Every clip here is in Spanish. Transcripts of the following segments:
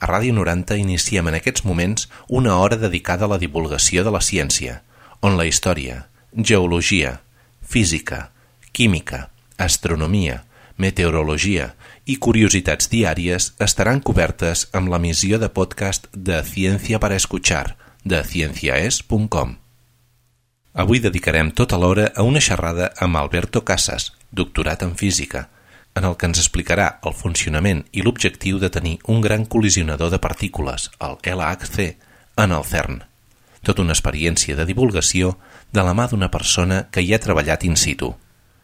A Ràdio 90 iniciem en aquests moments una hora dedicada a la divulgació de la ciència, on la història, geologia, física, química, astronomia, meteorologia i curiositats diàries estaran cobertes amb l'emissió de podcast de Ciencia para Escuchar, de cienciaes.com. Avui dedicarem tota l'hora a una xerrada amb Alberto Casas, doctorat en física, en el que ens explicarà el funcionament i l'objectiu de tenir un gran col·lisionador de partícules, el LHC, en el CERN. Tota una experiència de divulgació de la mà d'una persona que hi ha treballat in situ.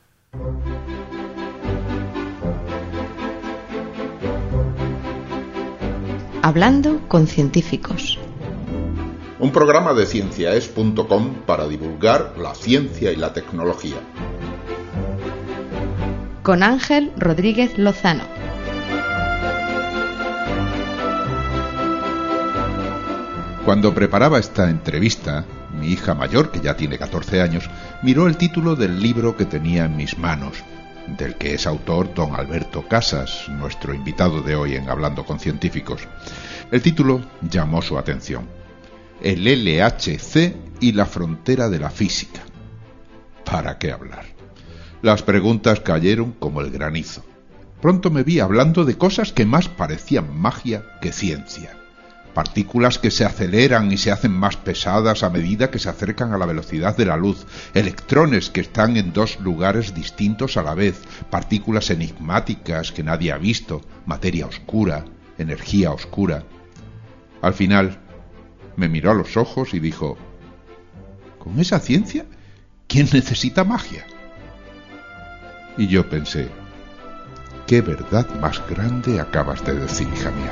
Hablando con científicos. Un programa de cienciaes.com para divulgar la ciencia y la tecnología. Con Ángel Rodríguez Lozano. Cuando preparaba esta entrevista, mi hija mayor, que ya tiene 14 años, miró el título del libro que tenía en mis manos, del que es autor don Alberto Casas, nuestro invitado de hoy en Hablando con Científicos. El título llamó su atención: El LHC y la frontera de la física. ¿Para qué hablar? Las preguntas cayeron como el granizo. Pronto me vi hablando de cosas que más parecían magia que ciencia. Partículas que se aceleran y se hacen más pesadas a medida que se acercan a la velocidad de la luz, electrones que están en dos lugares distintos a la vez, partículas enigmáticas que nadie ha visto, materia oscura, energía oscura. Al final, me miró a los ojos y dijo: ¿con esa ciencia? ¿Quién necesita magia? Y yo pensé: ¿qué verdad más grande acabas de decir, hija mía?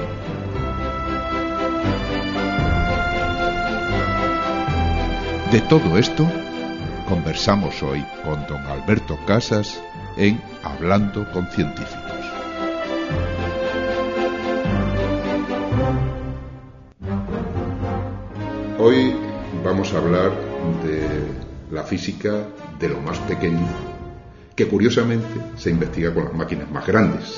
De todo esto conversamos hoy con don Alberto Casas en Hablando con Científicos. Hoy vamos a hablar de la física de lo más pequeño, que curiosamente se investiga con las máquinas más grandes.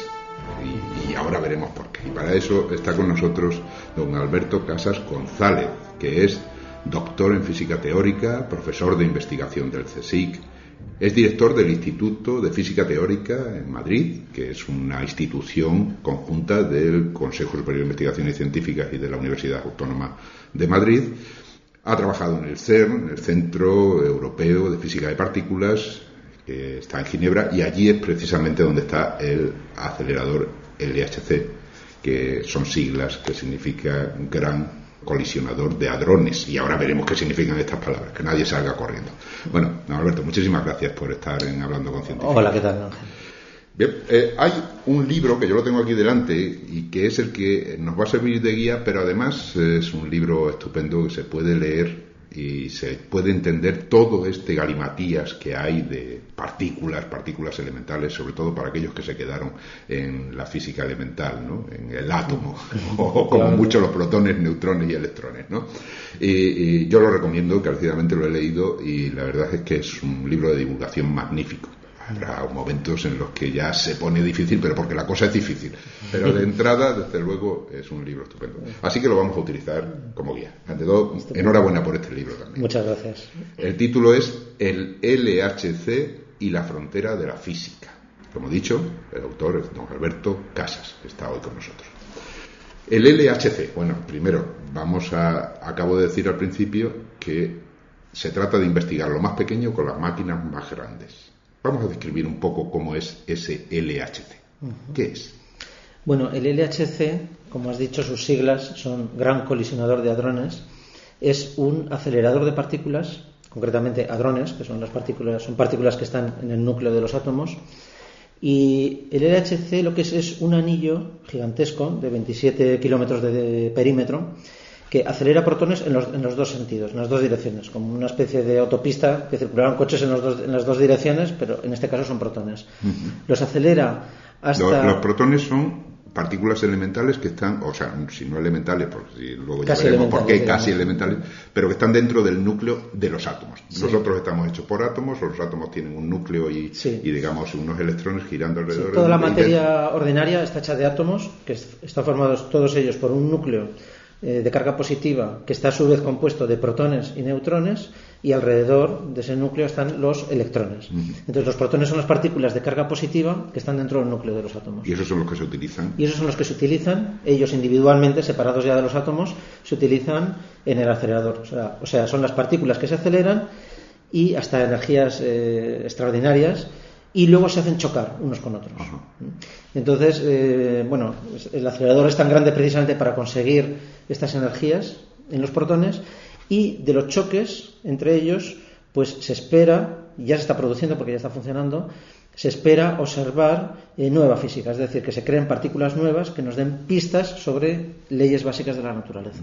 Y ahora veremos por qué. Y para eso está con nosotros don Alberto Casas González, que es doctor en física teórica, profesor de investigación del CSIC, es director del Instituto de Física Teórica en Madrid, que es una institución conjunta del Consejo Superior de Investigaciones Científicas y de la Universidad Autónoma de Madrid. Ha trabajado en el CERN, el Centro Europeo de Física de Partículas, que está en Ginebra, y allí es precisamente donde está el acelerador LHC, que son siglas que significa Gran Colisionador de Hadrones, y ahora veremos qué significan estas palabras, que nadie salga corriendo. Bueno, don Alberto, muchísimas gracias por estar en Hablando con Científicos. Hola, ¿qué tal, Ángel? Bien, hay un libro que yo lo tengo aquí delante y que es el que nos va a servir de guía, pero además es un libro estupendo que se puede leer y se puede entender todo este galimatías que hay de partículas elementales, sobre todo para aquellos que se quedaron en la física elemental, ¿no? En el átomo, o como mucho los protones, neutrones y electrones, ¿no? Y yo lo recomiendo, encarecidamente lo he leído, y la verdad es que es un libro de divulgación magnífico. Habrá momentos en los que ya se pone difícil, pero porque la cosa es difícil. Pero de entrada, desde luego, es un libro estupendo. Así que lo vamos a utilizar como guía. Ante todo, enhorabuena por este libro también. Muchas gracias. El título es El LHC y la frontera de la física. Como he dicho, el autor es don Alberto Casas, que está hoy con nosotros. El LHC, bueno, primero, acabo de decir al principio que se trata de investigar lo más pequeño con las máquinas más grandes. Vamos a describir un poco cómo es ese LHC. ¿Qué es? Bueno, el LHC, como has dicho, sus siglas son Gran Colisionador de Hadrones. Es un acelerador de partículas, concretamente hadrones, que son partículas que están en el núcleo de los átomos. Y el LHC lo que es un anillo gigantesco de 27 kilómetros de perímetro, que acelera protones en los dos sentidos, en las dos direcciones, como una especie de autopista que circulaban coches en las dos direcciones, pero en este caso son protones. Los acelera hasta... Los protones son partículas elementales que están, o sea, si no elementales, porque si luego ya Casi veremos por qué elementales, casi elementales, pero que están dentro del núcleo de los átomos. Sí. Nosotros estamos hechos por átomos, los átomos tienen un núcleo y digamos unos electrones girando alrededor. Toda la materia ordinaria está hecha de átomos, que están formados todos ellos por un núcleo de carga positiva, que está a su vez compuesto de protones y neutrones, y alrededor de ese núcleo están los electrones. Entonces los protones son las partículas de carga positiva que están dentro del núcleo de los átomos. Y esos son los que se utilizan. Y esos son los que se utilizan, ellos individualmente, separados ya de los átomos, se utilizan en el acelerador. O sea, son las partículas que se aceleran y hasta energías extraordinarias, y luego se hacen chocar unos con otros. Ajá. Entonces, el acelerador es tan grande precisamente para conseguir estas energías en los protones, y de los choques entre ellos, pues se espera, ya se está produciendo porque ya está funcionando, se espera observar nueva física, es decir, que se creen partículas nuevas que nos den pistas sobre leyes básicas de la naturaleza.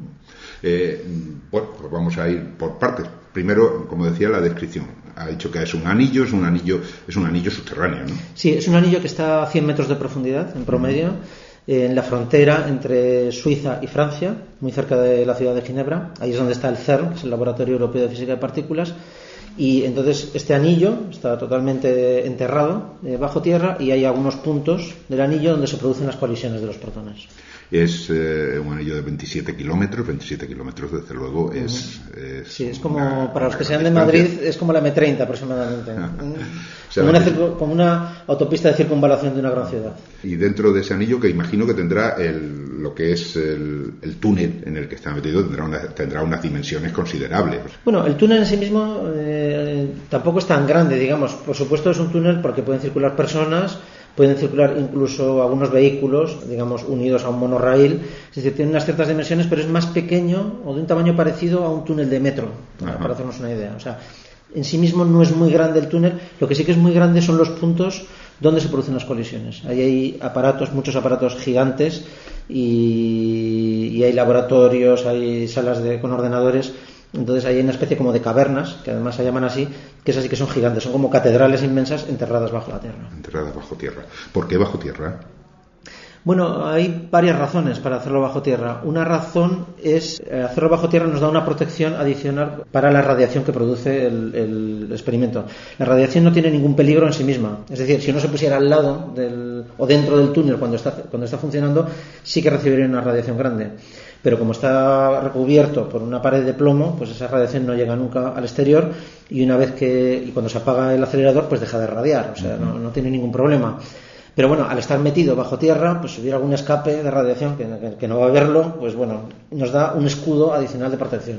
Pues vamos a ir por partes. Primero, como decía, la descripción. Ha dicho que es un anillo subterráneo, ¿no? Sí, es un anillo que está a 100 metros de profundidad en promedio, en la frontera entre Suiza y Francia, muy cerca de la ciudad de Ginebra. Ahí es donde está el CERN, que es el Laboratorio Europeo de Física de Partículas. Y entonces este anillo está totalmente enterrado bajo tierra, y hay algunos puntos del anillo donde se producen las colisiones de los protones. Es un anillo de 27 kilómetros desde luego sí, es como, para los que sean de Madrid, es como la M30 aproximadamente. Como una autopista de circunvalación de una gran ciudad. Y dentro de ese anillo, que imagino que tendrá lo que es el túnel en el que está metido, tendrá unas dimensiones considerables. Bueno, el túnel en sí mismo tampoco es tan grande, digamos. Por supuesto es un túnel porque pueden circular personas, pueden circular incluso algunos vehículos, digamos, unidos a un monorraíl. Es decir, tiene unas ciertas dimensiones, pero es más pequeño o de un tamaño parecido a un túnel de metro, para hacernos una idea. O sea, en sí mismo no es muy grande el túnel. Lo que sí que es muy grande son los puntos donde se producen las colisiones. Ahí hay muchos aparatos gigantes, y hay laboratorios, hay salas con ordenadores. Entonces hay una especie como de cavernas, que además se llaman así, que es así, que son gigantes, son como catedrales inmensas enterradas bajo la tierra. Enterradas bajo tierra. ¿Por qué bajo tierra? Bueno, hay varias razones para hacerlo bajo tierra. Una razón es hacerlo bajo tierra nos da una protección adicional para la radiación que produce el experimento. La radiación no tiene ningún peligro en sí misma. Es decir, si uno se pusiera al lado o dentro del túnel cuando está funcionando, sí que recibiría una radiación grande. Pero como está recubierto por una pared de plomo, pues esa radiación no llega nunca al exterior, y cuando se apaga el acelerador, pues deja de radiar. O sea, no tiene ningún problema. Pero bueno, al estar metido bajo tierra, pues si hubiera algún escape de radiación que no va a haberlo, pues bueno, nos da un escudo adicional de protección.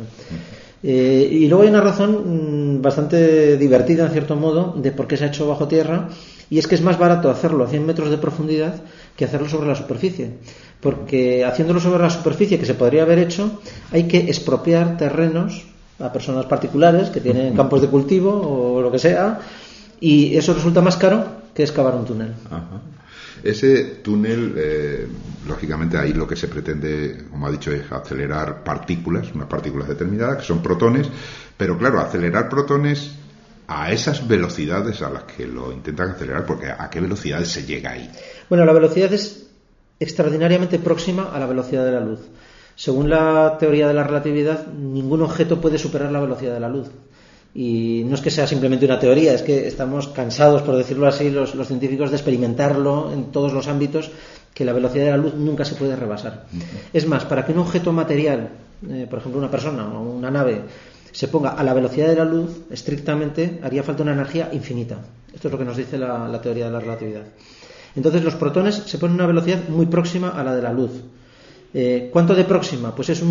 Y luego hay una razón bastante divertida, en cierto modo, de por qué se ha hecho bajo tierra, y es que es más barato hacerlo a 100 metros de profundidad que hacerlo sobre la superficie. Porque haciéndolo sobre la superficie, que se podría haber hecho, hay que expropiar terrenos a personas particulares que tienen campos de cultivo o lo que sea, y eso resulta más caro que excavar un túnel. Ajá. Ese túnel, lógicamente ahí lo que se pretende, como ha dicho, es acelerar unas partículas determinadas, que son protones, pero claro, acelerar protones a esas velocidades a las que lo intentan acelerar, porque ¿a qué velocidades se llega ahí? Bueno, la velocidad es extraordinariamente próxima a la velocidad de la luz. Según la teoría de la relatividad, ningún objeto puede superar la velocidad de la luz. Y no es que sea simplemente una teoría, es que estamos cansados, por decirlo así, los científicos, de experimentarlo en todos los ámbitos, que la velocidad de la luz nunca se puede rebasar. Es más, para que un objeto material, por ejemplo una persona o una nave, se ponga a la velocidad de la luz, estrictamente, haría falta una energía infinita. Esto es lo que nos dice la teoría de la relatividad. Entonces los protones se ponen a una velocidad muy próxima a la de la luz. ¿Cuánto de próxima? Pues es un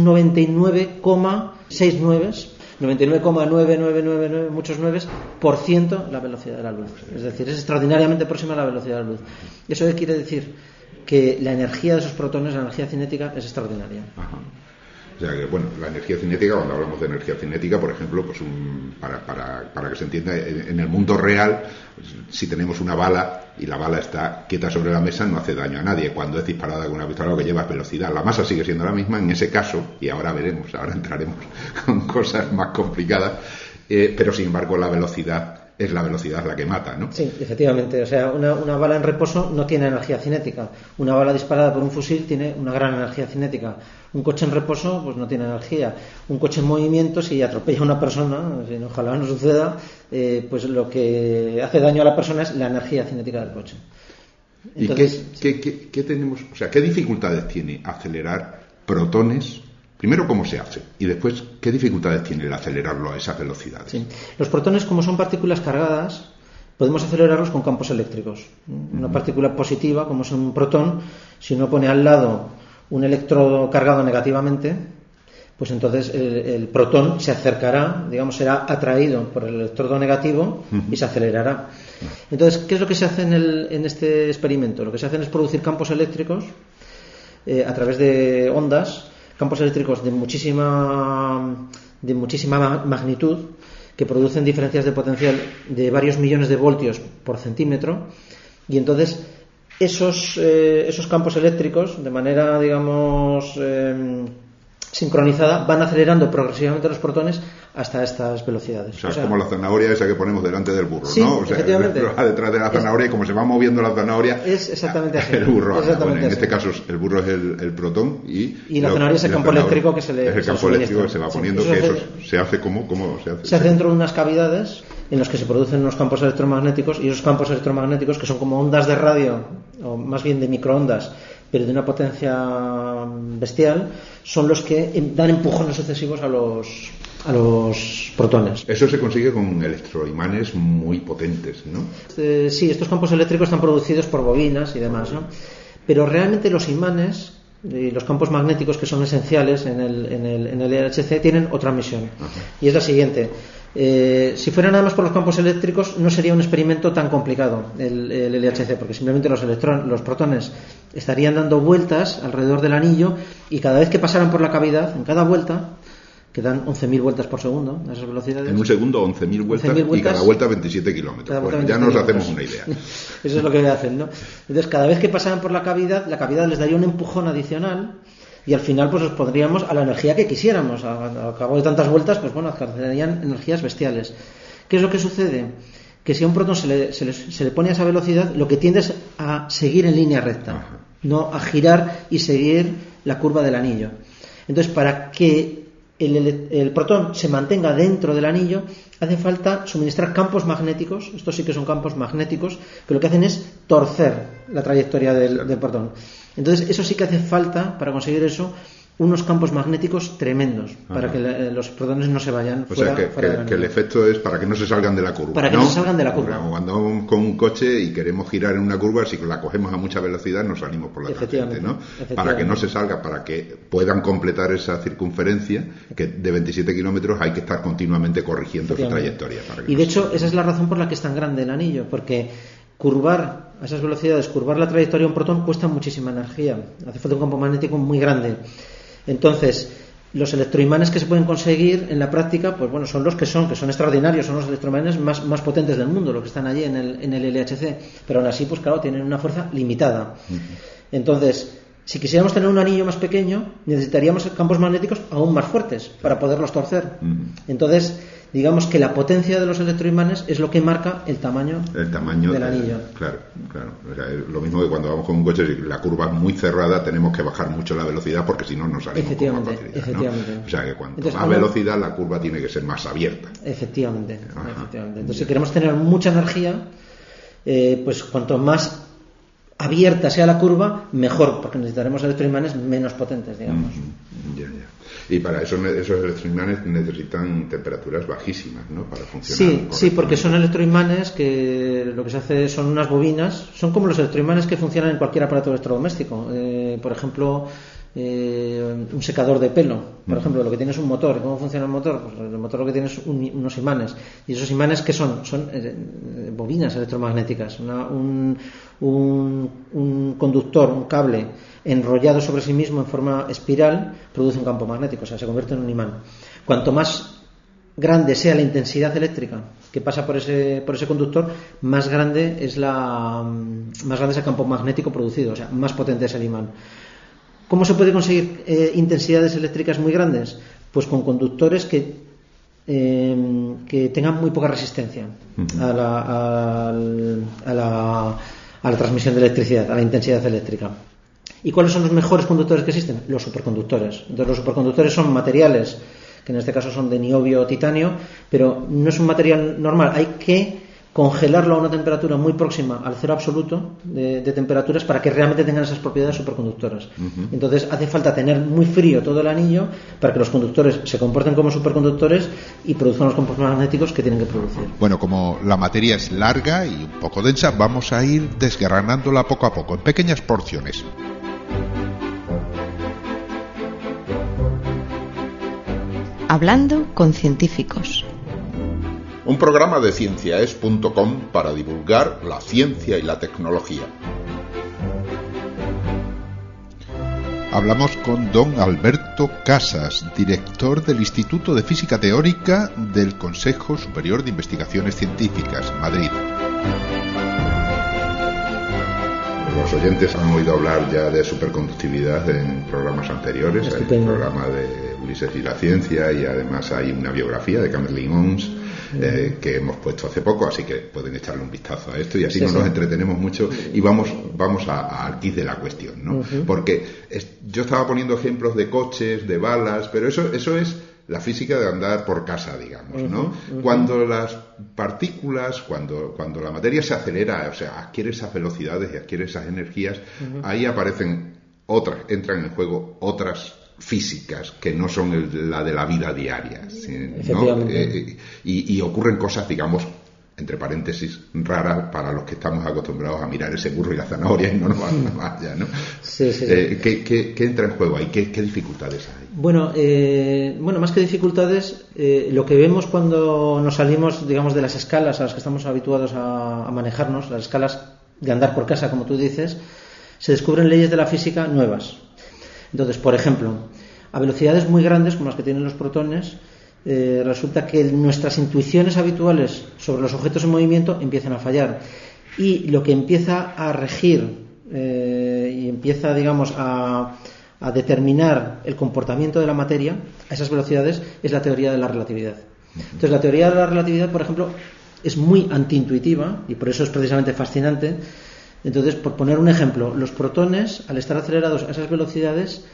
99,999, muchos nueves, por ciento la velocidad de la luz. Es decir, es extraordinariamente próxima a la velocidad de la luz. ¿Eso quiere decir? Que la energía de esos protones, la energía cinética, es extraordinaria. Ajá. O sea que, bueno, la energía cinética, cuando hablamos de energía cinética, por ejemplo, pues para que se entienda, en el mundo real, si tenemos una bala y la bala está quieta sobre la mesa, no hace daño a nadie. Cuando es disparada con una pistola, lo que lleva es velocidad. La masa sigue siendo la misma en ese caso, y ahora entraremos con cosas más complicadas, pero sin embargo la velocidad es la velocidad la que mata, ¿no? Sí, efectivamente. O sea, una bala en reposo no tiene energía cinética. Una bala disparada por un fusil tiene una gran energía cinética. Un coche en reposo pues no tiene energía. Un coche en movimiento, si atropella a una persona, si ojalá no suceda, pues lo que hace daño a la persona es la energía cinética del coche. Entonces, ¿Y qué tenemos? O sea, ¿qué dificultades tiene acelerar protones? Primero, ¿cómo se hace? Y después, ¿qué dificultades tiene el acelerarlo a esas velocidades? Sí. Los protones, como son partículas cargadas, podemos acelerarlos con campos eléctricos. Una partícula positiva, como es un protón, si uno pone al lado un electrodo cargado negativamente, pues entonces el protón se acercará, digamos, será atraído por el electrodo negativo y se acelerará. Entonces, ¿qué es lo que se hace en este experimento? Lo que se hace es producir campos eléctricos a través de ondas, campos eléctricos de muchísima magnitud, que producen diferencias de potencial de varios millones de voltios por centímetro, y entonces esos campos eléctricos, de manera, digamos, sincronizada, van acelerando progresivamente los protones hasta estas velocidades. O sea, como la zanahoria esa que ponemos delante del burro, sí, ¿no? O sea, efectivamente. Detrás de la zanahoria, y como se va moviendo la zanahoria, es exactamente así. El burro. Exactamente en así. este caso, el burro es el protón y la zanahoria es el campo eléctrico que se le es el campo eléctrico que se va poniendo, sí, que eso se hace ¿cómo se hace? Se hace dentro de unas cavidades en los que se producen unos campos electromagnéticos, y esos campos electromagnéticos, que son como ondas de radio, o más bien de microondas, pero de una potencia bestial, son los que dan empujones sucesivos a los protones. Eso se consigue con electroimanes muy potentes, ¿no? Sí, estos campos eléctricos están producidos por bobinas y demás, ¿no? Pero realmente los imanes y los campos magnéticos, que son esenciales en el LHC, tienen otra misión. Y es la siguiente. Si fuera nada más por los campos eléctricos, no sería un experimento tan complicado el LHC, porque simplemente los protones estarían dando vueltas alrededor del anillo, y cada vez que pasaran por la cavidad, en cada vuelta, que dan 11.000 vueltas por segundo a esas velocidades. En un segundo 11.000 vueltas, y cada vuelta 27 kilómetros. Bueno, ya nos hacemos una idea. Eso es lo que hacen, ¿no? Entonces, cada vez que pasaran por la cavidad les daría un empujón adicional, y al final pues los pondríamos a la energía que quisiéramos. Al cabo de tantas vueltas, pues bueno, alcanzarían energías bestiales. ¿Qué es lo que sucede? Que si a un protón se le pone a esa velocidad, lo que tiende es a seguir en línea recta, no a girar y seguir la curva del anillo. Entonces, para que el protón se mantenga dentro del anillo, hace falta suministrar campos magnéticos. Estos sí que son campos magnéticos, que lo que hacen es torcer la trayectoria del protón. Entonces, eso sí que hace falta, para conseguir eso, unos campos magnéticos tremendos, para que los protones no se vayan fuera. O sea, que el efecto es para que no se salgan de la curva. Para que no se salgan de la curva. Cuando vamos con un coche y queremos girar en una curva, si la cogemos a mucha velocidad, nos salimos por la tangente, ¿no? Para que no se salga, para que puedan completar esa circunferencia, que de 27 kilómetros hay que estar continuamente corrigiendo su trayectoria. Y de hecho, esa es la razón por la que es tan grande el anillo, porque curvar a esas velocidades, curvar la trayectoria de un protón, cuesta muchísima energía. Hace falta un campo magnético muy grande. Entonces, los electroimanes que se pueden conseguir en la práctica, pues bueno, son los que son extraordinarios, son los electroimanes más potentes del mundo, los que están allí en el LHC, pero aún así, pues claro, tienen una fuerza limitada. Entonces, si quisiéramos tener un anillo más pequeño, necesitaríamos campos magnéticos aún más fuertes para poderlos torcer. Entonces, digamos que la potencia de los electroimanes es lo que marca el tamaño del anillo. Claro. O sea, lo mismo que cuando vamos con un coche, si la curva es muy cerrada, tenemos que bajar mucho la velocidad, porque si no, nos salimos con más facilidad. Efectivamente. ¿No? O sea, que cuanto más velocidad, la curva tiene que ser más abierta. Efectivamente. Entonces, si queremos tener mucha energía, pues cuanto más abierta sea la curva, mejor, porque necesitaremos electroimanes menos potentes, digamos. Ya. Y para eso, esos electroimanes necesitan temperaturas bajísimas, ¿no? Para funcionar. Sí, porque son electroimanes que lo que se hace son unas bobinas, son como los electroimanes que funcionan en cualquier aparato electrodoméstico. Por ejemplo, un secador de pelo, por ejemplo, lo que tiene es un motor. ¿Y cómo funciona el motor? Pues el motor lo que tiene es unos imanes. ¿Y esos imanes qué son? Son bobinas electromagnéticas. Un conductor, un cable enrollado sobre sí mismo en forma espiral produce un campo magnético, o sea, se convierte en un imán. Cuanto más grande sea la intensidad eléctrica que pasa por ese conductor, más grande es el campo magnético producido, o sea, más potente es el imán. ¿Cómo se puede conseguir intensidades eléctricas muy grandes? Pues con conductores que que tengan muy poca resistencia a la transmisión de electricidad, a la intensidad eléctrica. ¿Y cuáles son los mejores conductores que existen? Los superconductores. Entonces, los superconductores son materiales que en este caso son de niobio o titanio, pero no es un material normal. Hay que congelarlo a una temperatura muy próxima al cero absoluto de temperaturas para que realmente tengan esas propiedades superconductoras. Entonces hace falta tener muy frío todo el anillo para que los conductores se comporten como superconductores y produzcan los campos magnéticos que tienen que producir. Bueno, como la materia es larga y un poco densa, vamos a ir desgranándola poco a poco, en pequeñas porciones. Hablando con científicos. Un programa de cienciaes.com para divulgar la ciencia y la tecnología. Hablamos con don Alberto Casas, director del Instituto de Física Teórica del Consejo Superior de Investigaciones Científicas, Madrid. Los oyentes han oído hablar ya de superconductividad en programas anteriores. Estupendo. Hay un programa de Ulises y la ciencia, y además hay una biografía de Kamerlingh Onnes que hemos puesto hace poco, así que pueden echarle un vistazo a esto y así nos entretenemos mucho y vamos al quid de la cuestión, ¿no? Porque yo estaba poniendo ejemplos de coches, de balas, pero eso es la física de andar por casa, digamos, ¿no? Cuando las partículas, cuando la materia se acelera, o sea, adquiere esas velocidades y adquiere esas energías, ahí aparecen entran en juego otras físicas que no son la de la vida diaria, ¿no? Y ocurren cosas, digamos, entre paréntesis, raras para los que estamos acostumbrados a mirar ese burro y la zanahoria y no nos van más ya, ¿no? Sí. ¿Qué entra en juego ahí? ¿Qué dificultades hay? Bueno, más que dificultades, lo que vemos cuando nos salimos, digamos, de las escalas a las que estamos habituados a manejarnos, las escalas de andar por casa, como tú dices, se descubren leyes de la física nuevas. Entonces, por ejemplo, a velocidades muy grandes, como las que tienen los protones, resulta que nuestras intuiciones habituales sobre los objetos en movimiento empiezan a fallar. Y lo que empieza a regir y empieza, digamos, a determinar el comportamiento de la materia a esas velocidades es la teoría de la relatividad. Entonces, la teoría de la relatividad, por ejemplo, es muy antiintuitiva y por eso es precisamente fascinante. Entonces, por poner un ejemplo, los protones, al estar acelerados a esas velocidades,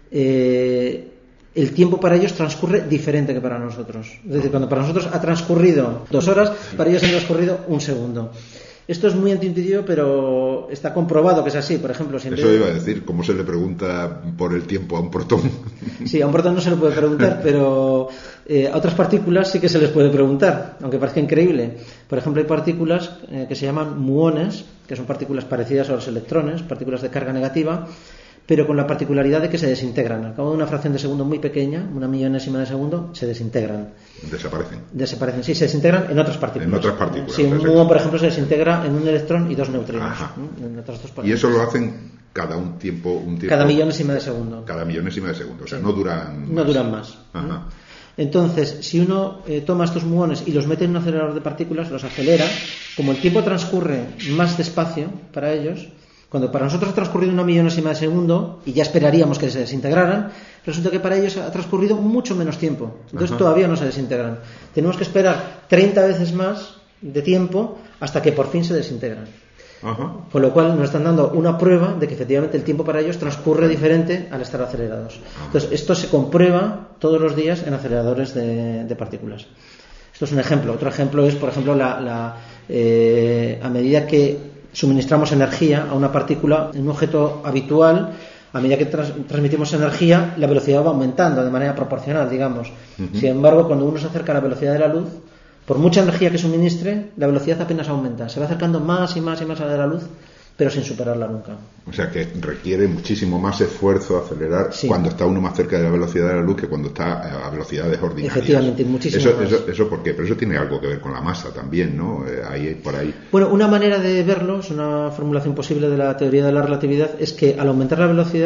el tiempo para ellos transcurre diferente que para nosotros. Es decir, cuando para nosotros ha transcurrido 2 horas, para ellos ha transcurrido 1 segundo. Esto es muy antiintuitivo, pero está comprobado que es así. Por ejemplo, siempre... Eso iba a decir, ¿cómo se le pregunta por el tiempo a un protón? Sí, a un protón no se le puede preguntar, pero a otras partículas sí que se les puede preguntar, aunque parezca increíble. Por ejemplo, hay partículas que se llaman muones, que son partículas parecidas a los electrones, partículas de carga negativa, pero con la particularidad de que se desintegran. Al cabo de una fracción de segundo muy pequeña, 1 millonésima de segundo, se desintegran. Desaparecen, sí, se desintegran en otras partículas. Sí, un muón, por ejemplo, se desintegra en un electrón y 2 neutrinos. En otras 2 partículas. Y eso lo hacen cada un tiempo... Cada millonésima de segundo. O sea, no duran más. Entonces, si uno toma estos muones y los mete en un acelerador de partículas, los acelera, como el tiempo transcurre más despacio para ellos, cuando para nosotros ha transcurrido 1 millonésima de segundo y ya esperaríamos que se desintegraran, resulta que para ellos ha transcurrido mucho menos tiempo. Entonces todavía no se desintegran. Tenemos que esperar 30 veces más de tiempo hasta que por fin se desintegran. Con lo cual nos están dando una prueba de que efectivamente el tiempo para ellos transcurre diferente al estar acelerados. Entonces esto se comprueba todos los días en aceleradores de partículas. Esto es un ejemplo. Otro ejemplo es, por ejemplo, a medida que suministramos energía a una partícula en un objeto habitual, a medida que transmitimos energía, la velocidad va aumentando de manera proporcional, digamos. Sin embargo, cuando uno se acerca a la velocidad de la luz, por mucha energía que suministre, la velocidad apenas aumenta. Se va acercando más y más y más a la de la luz, pero sin superarla nunca. O sea que requiere muchísimo más esfuerzo acelerar cuando está uno más cerca de la velocidad de la luz que cuando está a velocidades ordinarias. Efectivamente, muchísimo más. ¿Eso por qué? Pero eso tiene algo que ver con la masa también, ¿no? Por ahí. Bueno, una manera de verlo, es una formulación posible de la teoría de la relatividad, es que al aumentar la velocidad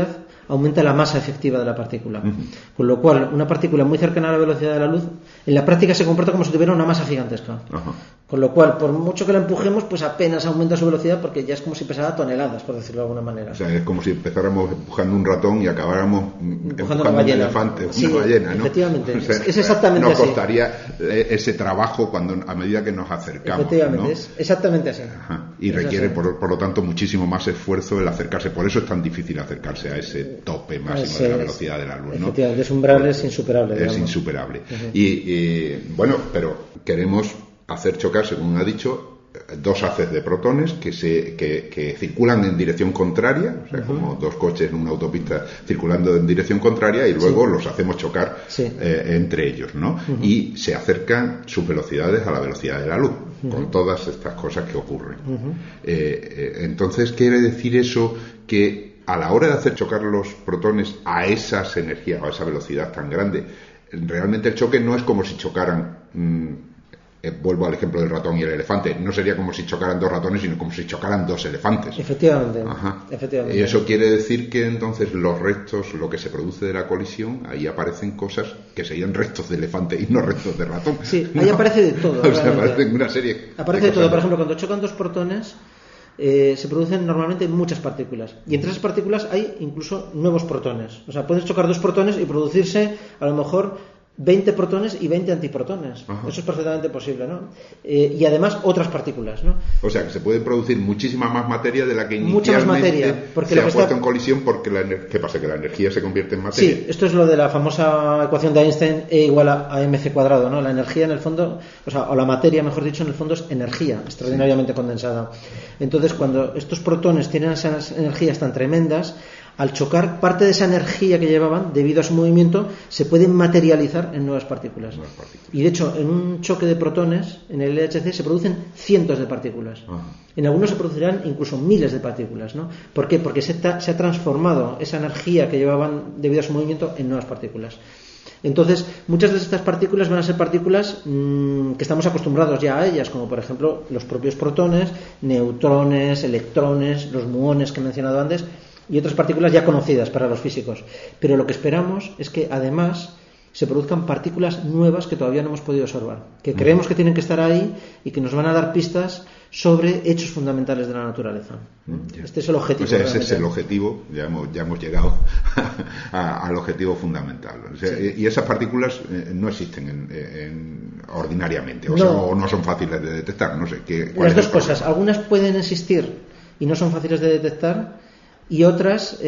aumenta la masa efectiva de la partícula. Con lo cual, una partícula muy cercana a la velocidad de la luz, en la práctica se comporta como si tuviera una masa gigantesca. Con lo cual, por mucho que la empujemos, pues apenas aumenta su velocidad, porque ya es como si pesara toneladas, por decirlo de alguna manera. O sea, es como si empezáramos empujando un ratón y acabáramos empujando una ballena. Un elefante, sí, una ballena, ¿no? Efectivamente, o sea, es exactamente nos así. Costaría ese trabajo a medida que nos acercamos. Efectivamente, ¿no? es exactamente así. Y es requiere, así. Por lo tanto, muchísimo más esfuerzo el acercarse. Por eso es tan difícil acercarse a ese tope máximo de la velocidad de la luz, ¿no? Efectivamente, es umbral, es insuperable. Es digamos. insuperable. Y bueno, pero queremos hacer chocar, según ha dicho, dos haces de protones que circulan en dirección contraria, o sea, como dos coches en una autopista circulando en dirección contraria, y luego los hacemos chocar entre ellos, ¿no? Y se acercan sus velocidades a la velocidad de la luz, con todas estas cosas que ocurren. Entonces, ¿quiere decir eso que a la hora de hacer chocar los protones a esas energías, a esa velocidad tan grande, realmente el choque no es como si chocaran... vuelvo al ejemplo del ratón y el elefante, no sería como si chocaran dos ratones, sino como si chocaran dos elefantes. Efectivamente. Y eso quiere decir que entonces los restos, lo que se produce de la colisión, ahí aparecen cosas que serían restos de elefante y no restos de ratón. Sí, ahí aparece de todo. O sea, aparecen una serie. Aparece de todo. Por ejemplo, cuando chocan dos protones, se producen normalmente muchas partículas. Y entre esas partículas hay incluso nuevos protones. O sea, puedes chocar dos protones y producirse, a lo mejor, 20 protones y 20 antiprotones. Eso es perfectamente posible, ¿no? Y además otras partículas, ¿no? O sea, que se puede producir muchísima más materia de la que mucha más materia, porque se ha puesto en colisión, porque ¿qué pasa? ¿Que la energía se convierte en materia? Sí, esto es lo de la famosa ecuación de Einstein, E igual a mc cuadrado, ¿no? La energía en el fondo, o la materia, mejor dicho, en el fondo es energía extraordinariamente condensada. Entonces, cuando estos protones tienen esas energías tan tremendas, al chocar, parte de esa energía que llevaban, debido a su movimiento, se puede materializar en nuevas partículas. Y de hecho, en un choque de protones, en el LHC, se producen cientos de partículas. En algunos se producirán incluso miles de partículas, ¿no? ¿Por qué? Porque se ha transformado esa energía que llevaban debido a su movimiento en nuevas partículas. Entonces, muchas de estas partículas van a ser partículas que estamos acostumbrados ya a ellas, como por ejemplo los propios protones, neutrones, electrones, los muones que he mencionado antes, y otras partículas ya conocidas para los físicos. Pero lo que esperamos es que además se produzcan partículas nuevas que todavía no hemos podido observar, que creemos que tienen que estar ahí y que nos van a dar pistas sobre hechos fundamentales de la naturaleza. Este es el objetivo. O sea, ese es el objetivo, ya hemos llegado al objetivo fundamental. O sea, y esas partículas no existen ordinariamente, o no son fáciles de detectar, no sé. Las dos cosas, algunas pueden existir y no son fáciles de detectar, y otras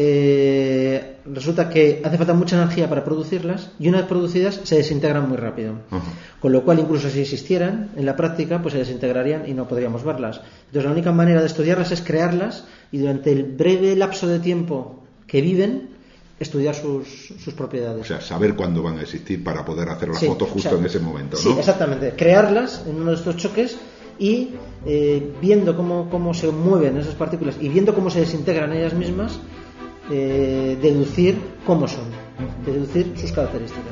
resulta que hace falta mucha energía para producirlas, y una vez producidas se desintegran muy rápido. Con lo cual, incluso si existieran en la práctica, pues se desintegrarían y no podríamos verlas. Entonces, la única manera de estudiarlas es crearlas, y durante el breve lapso de tiempo que viven, estudiar sus propiedades. O sea, saber cuándo van a existir para poder hacer la foto justo en ese momento, ¿no? Sí, exactamente. Crearlas en uno de estos choques y viendo cómo se mueven esas partículas y viendo cómo se desintegran ellas mismas, deducir cómo son, deducir sus características.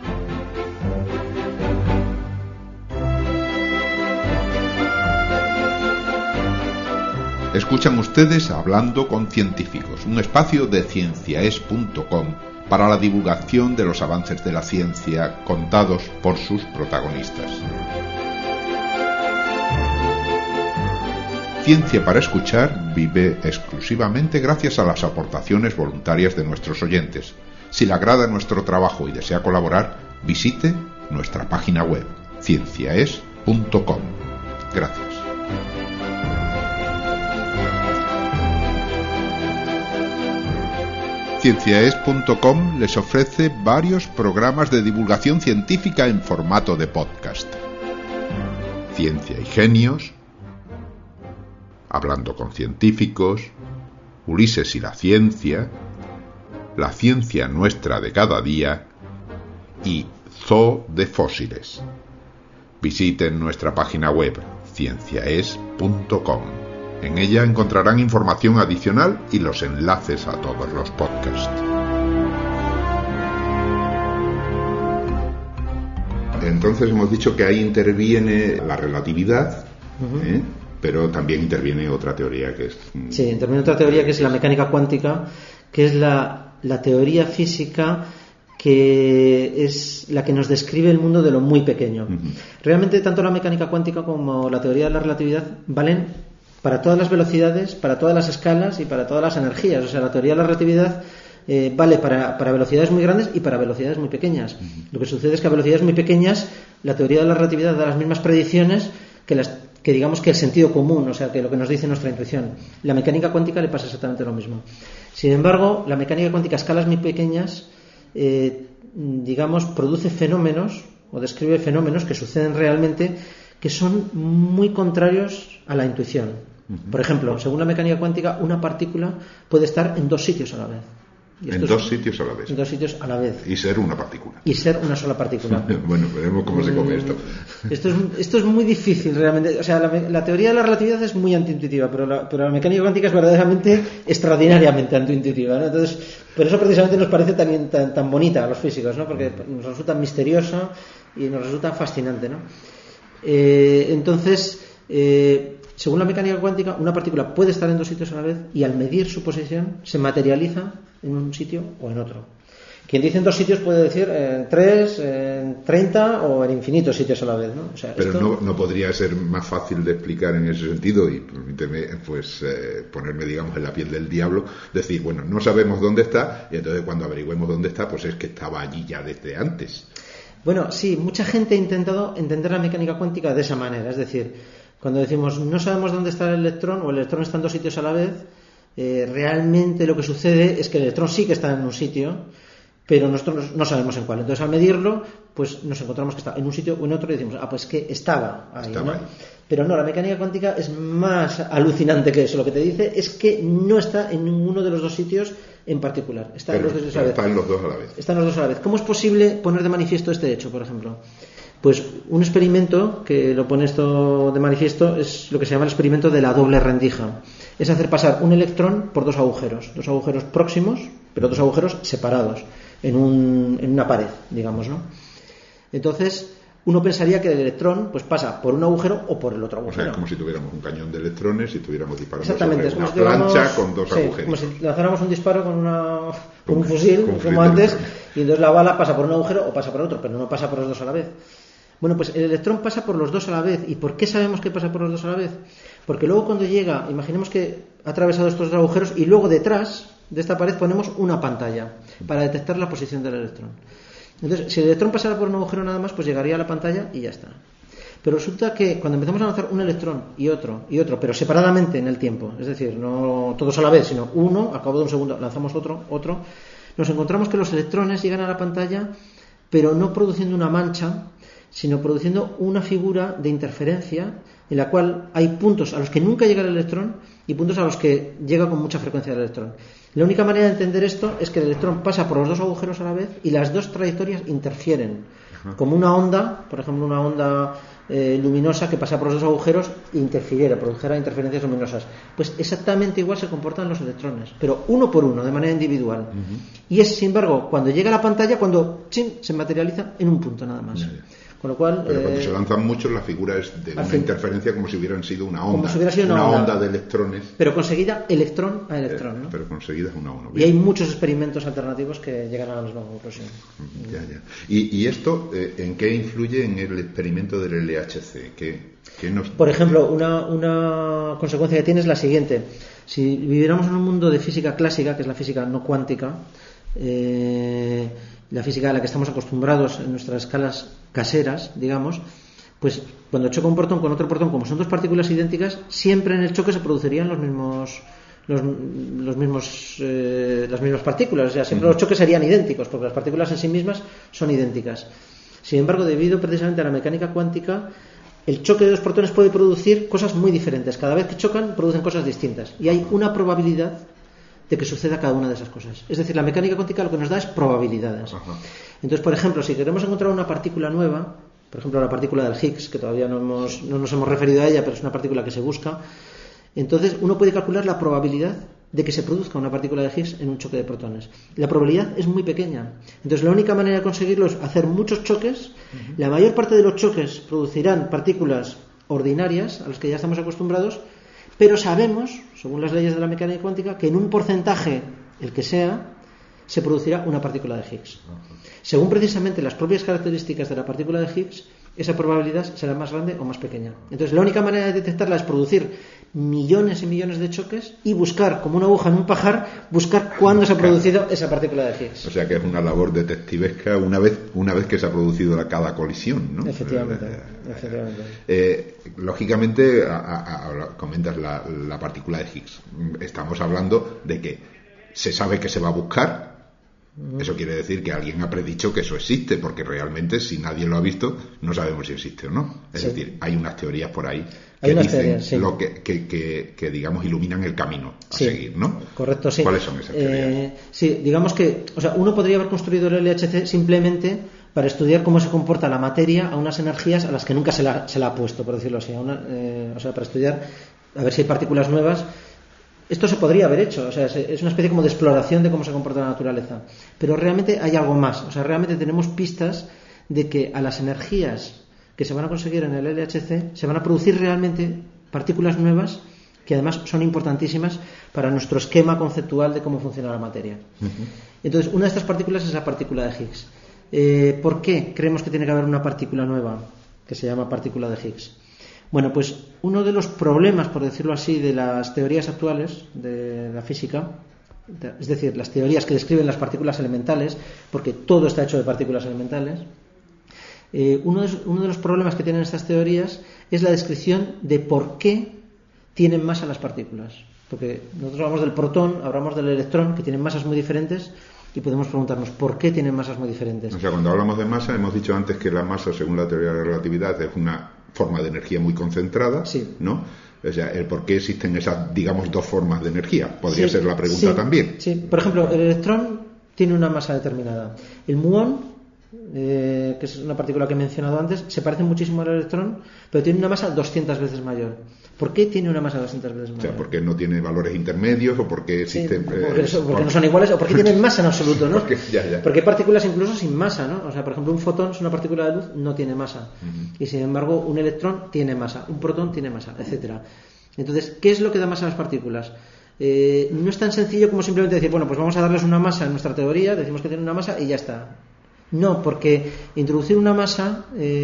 Escuchan ustedes Hablando con Científicos, un espacio de cienciaes.com para la divulgación de los avances de la ciencia contados por sus protagonistas. Ciencia para Escuchar vive exclusivamente gracias a las aportaciones voluntarias de nuestros oyentes. Si le agrada nuestro trabajo y desea colaborar, visite nuestra página web, cienciaes.com. Gracias. Cienciaes.com les ofrece varios programas de divulgación científica en formato de podcast. Ciencia y Genios, Hablando con Científicos, Ulises y la Ciencia Nuestra de cada día y Zoo de Fósiles. Visiten nuestra página web cienciaes.com. En ella encontrarán información adicional y los enlaces a todos los podcasts. Entonces hemos dicho que ahí interviene la relatividad, pero también interviene otra teoría que es... Sí, interviene otra teoría que es la mecánica cuántica, que es la la teoría física que es la que nos describe el mundo de lo muy pequeño. Realmente tanto la mecánica cuántica como la teoría de la relatividad valen para todas las velocidades, para todas las escalas y para todas las energías. O sea, la teoría de la relatividad vale para velocidades muy grandes y para velocidades muy pequeñas. Lo que sucede es que a velocidades muy pequeñas la teoría de la relatividad da las mismas predicciones que digamos que el sentido común, o sea, que lo que nos dice nuestra intuición. La mecánica cuántica le pasa exactamente lo mismo. Sin embargo, la mecánica cuántica a escalas muy pequeñas digamos, produce fenómenos o describe fenómenos que suceden realmente que son muy contrarios a la intuición. Por ejemplo, según la mecánica cuántica, una partícula puede estar en dos sitios a la vez. En dos sitios a la vez. En dos sitios a la vez. Y ser una partícula. Y ser una sola partícula. Bueno, veremos cómo se come esto. Esto es muy difícil realmente. O sea, la teoría de la relatividad es muy antiintuitiva, pero la mecánica cuántica es verdaderamente extraordinariamente antiintuitiva, ¿no? Entonces, por eso precisamente nos parece tan bonita a los físicos, ¿no? Porque nos resulta misteriosa y nos resulta fascinante, ¿no? Entonces, según la mecánica cuántica, una partícula puede estar en dos sitios a la vez y al medir su posición se materializa en un sitio o en otro. Quien dice en dos sitios puede decir en 3, en 30 o en infinitos sitios a la vez, ¿no? O sea, pero esto... no podría ser más fácil de explicar en ese sentido, y permíteme pues ponerme, digamos, en la piel del diablo, decir, bueno, no sabemos dónde está, y entonces cuando averigüemos dónde está, pues es que estaba allí ya desde antes. Bueno, sí, mucha gente ha intentado entender la mecánica cuántica de esa manera, es decir, cuando decimos no sabemos dónde está el electrón o el electrón está en dos sitios a la vez, realmente lo que sucede es que el electrón sí que está en un sitio, pero nosotros no sabemos en cuál. Entonces, al medirlo, pues nos encontramos que está en un sitio o en otro y decimos, pues que estaba ahí, ¿no? Pero no, la mecánica cuántica es más alucinante que eso. Lo que te dice es que no está en ninguno de los dos sitios en particular. Está en los dos a la vez. Están los dos a la vez. Están los dos a la vez. ¿Cómo es posible poner de manifiesto este hecho, por ejemplo? Pues un experimento que lo pone esto de manifiesto es lo que se llama el experimento de la doble rendija. Es hacer pasar un electrón por dos agujeros próximos, pero dos agujeros separados en una pared, digamos, ¿no? Entonces, uno pensaría que el electrón pues pasa por un agujero o por el otro agujero. O sea, es como si tuviéramos un cañón de electrones y estuviéramos disparando sobre una plancha con dos agujeros. Como si lanzáramos un disparo con un fusil, como antes, y entonces la bala pasa por un agujero o pasa por otro, pero no pasa por los dos a la vez. Bueno, pues el electrón pasa por los dos a la vez. ¿Y por qué sabemos que pasa por los dos a la vez? Porque luego cuando llega, imaginemos que ha atravesado estos dos agujeros y luego detrás de esta pared ponemos una pantalla para detectar la posición del electrón. Entonces, si el electrón pasara por un agujero nada más, pues llegaría a la pantalla y ya está. Pero resulta que cuando empezamos a lanzar un electrón y otro, pero separadamente en el tiempo, es decir, no todos a la vez, sino uno, al cabo de un segundo lanzamos otro, nos encontramos que los electrones llegan a la pantalla, pero no produciendo una mancha, sino produciendo una figura de interferencia en la cual hay puntos a los que nunca llega el electrón y puntos a los que llega con mucha frecuencia el electrón. La única manera de entender esto es que el electrón pasa por los dos agujeros a la vez y las dos trayectorias interfieren. Como una onda, por ejemplo, una onda luminosa que pasa por los dos agujeros e produjera interferencias luminosas. Pues exactamente igual se comportan los electrones, pero uno por uno, de manera individual. Y es, sin embargo, cuando llega a la pantalla, cuando se materializa en un punto nada más. Con lo cual, pero cuando se lanzan muchos, la figura es de una interferencia como si hubieran sido una onda. Como si hubiera sido una onda de electrones. Pero conseguida electrón a electrón, ¿no? Pero conseguida uno a uno. Bien. Y hay muchos experimentos alternativos que llegan a la misma conclusión. Ya. ¿Y esto en qué influye en el experimento del LHC? ¿Qué nos... Por ejemplo, una consecuencia que tiene es la siguiente. Si viviéramos en un mundo de física clásica, que es la física no cuántica, la física a la que estamos acostumbrados en nuestras escalas caseras, digamos, pues cuando choca un protón con otro protón, como son dos partículas idénticas, siempre en el choque se producirían las mismas partículas, o sea, siempre los choques serían idénticos, porque las partículas en sí mismas son idénticas. Sin embargo, debido precisamente a la mecánica cuántica, el choque de dos protones puede producir cosas muy diferentes. Cada vez que chocan, producen cosas distintas. Y hay una probabilidad de que suceda cada una de esas cosas. Es decir, la mecánica cuántica lo que nos da es probabilidades. Entonces, por ejemplo, si queremos encontrar una partícula nueva, por ejemplo la partícula del Higgs, que todavía no nos hemos referido a ella, pero es una partícula que se busca, entonces uno puede calcular la probabilidad de que se produzca una partícula de Higgs en un choque de protones. La probabilidad es muy pequeña. Entonces, la única manera de conseguirlo es hacer muchos choques. La mayor parte de los choques producirán partículas ordinarias, a las que ya estamos acostumbrados, pero sabemos, según las leyes de la mecánica cuántica, que en un porcentaje, el que sea, se producirá una partícula de Higgs. Según precisamente las propias características de la partícula de Higgs, esa probabilidad será más grande o más pequeña. Entonces, la única manera de detectarla es producir millones y millones de choques y buscar, como una aguja en un pajar, buscar cuándo se ha producido esa partícula de Higgs. O sea que es una labor detectivesca una vez que se ha producido cada colisión, ¿no? Efectivamente. Lógicamente, comentas la partícula de Higgs. Estamos hablando de que se sabe que se va a buscar. Eso quiere decir que alguien ha predicho que eso existe, porque realmente si nadie lo ha visto no sabemos si existe o no. Es decir, hay unas teorías por ahí que dicen lo que digamos iluminan el camino a seguir, ¿no? Correcto, sí. ¿Cuáles son esas teorías? Sí, digamos que, uno podría haber construido el LHC simplemente para estudiar cómo se comporta la materia a unas energías a las que nunca se la ha puesto, por decirlo así, para estudiar a ver si hay partículas nuevas. Esto se podría haber hecho, es una especie como de exploración de cómo se comporta la naturaleza. Pero realmente hay algo más, realmente tenemos pistas de que a las energías que se van a conseguir en el LHC se van a producir realmente partículas nuevas que además son importantísimas para nuestro esquema conceptual de cómo funciona la materia. Entonces, una de estas partículas es la partícula de Higgs. ¿Por qué creemos que tiene que haber una partícula nueva que se llama partícula de Higgs? Bueno, pues uno de los problemas, por decirlo así, de las teorías actuales de la física, es decir, las teorías que describen las partículas elementales, porque todo está hecho de partículas elementales, uno de los problemas que tienen estas teorías es la descripción de por qué tienen masa las partículas. Porque nosotros hablamos del protón, hablamos del electrón, que tienen masas muy diferentes, y podemos preguntarnos por qué tienen masas muy diferentes. O sea, cuando hablamos de masa, hemos dicho antes que la masa, según la teoría de la relatividad, es una forma de energía muy concentrada, ¿no? O sea, el por qué existen esas, digamos, dos formas de energía. Podría ser la pregunta también. Sí, por ejemplo, el electrón tiene una masa determinada. El muón, que es una partícula que he mencionado antes, se parece muchísimo al electrón, pero tiene una masa 200 veces mayor. ¿Por qué tiene una masa 200 veces mayor? O sea, ¿porque no tiene valores intermedios o porque existen...? Porque no son iguales o porque tienen masa en absoluto, ¿no? Ya. Porque hay partículas incluso sin masa, ¿no? O sea, por ejemplo, un fotón es una partícula de luz, no tiene masa. Y sin embargo, un electrón tiene masa, un protón tiene masa, etcétera. Entonces, ¿qué es lo que da masa a las partículas? No es tan sencillo como simplemente decir, bueno, pues vamos a darles una masa en nuestra teoría, decimos que tienen una masa y ya está. No, porque introducir una masa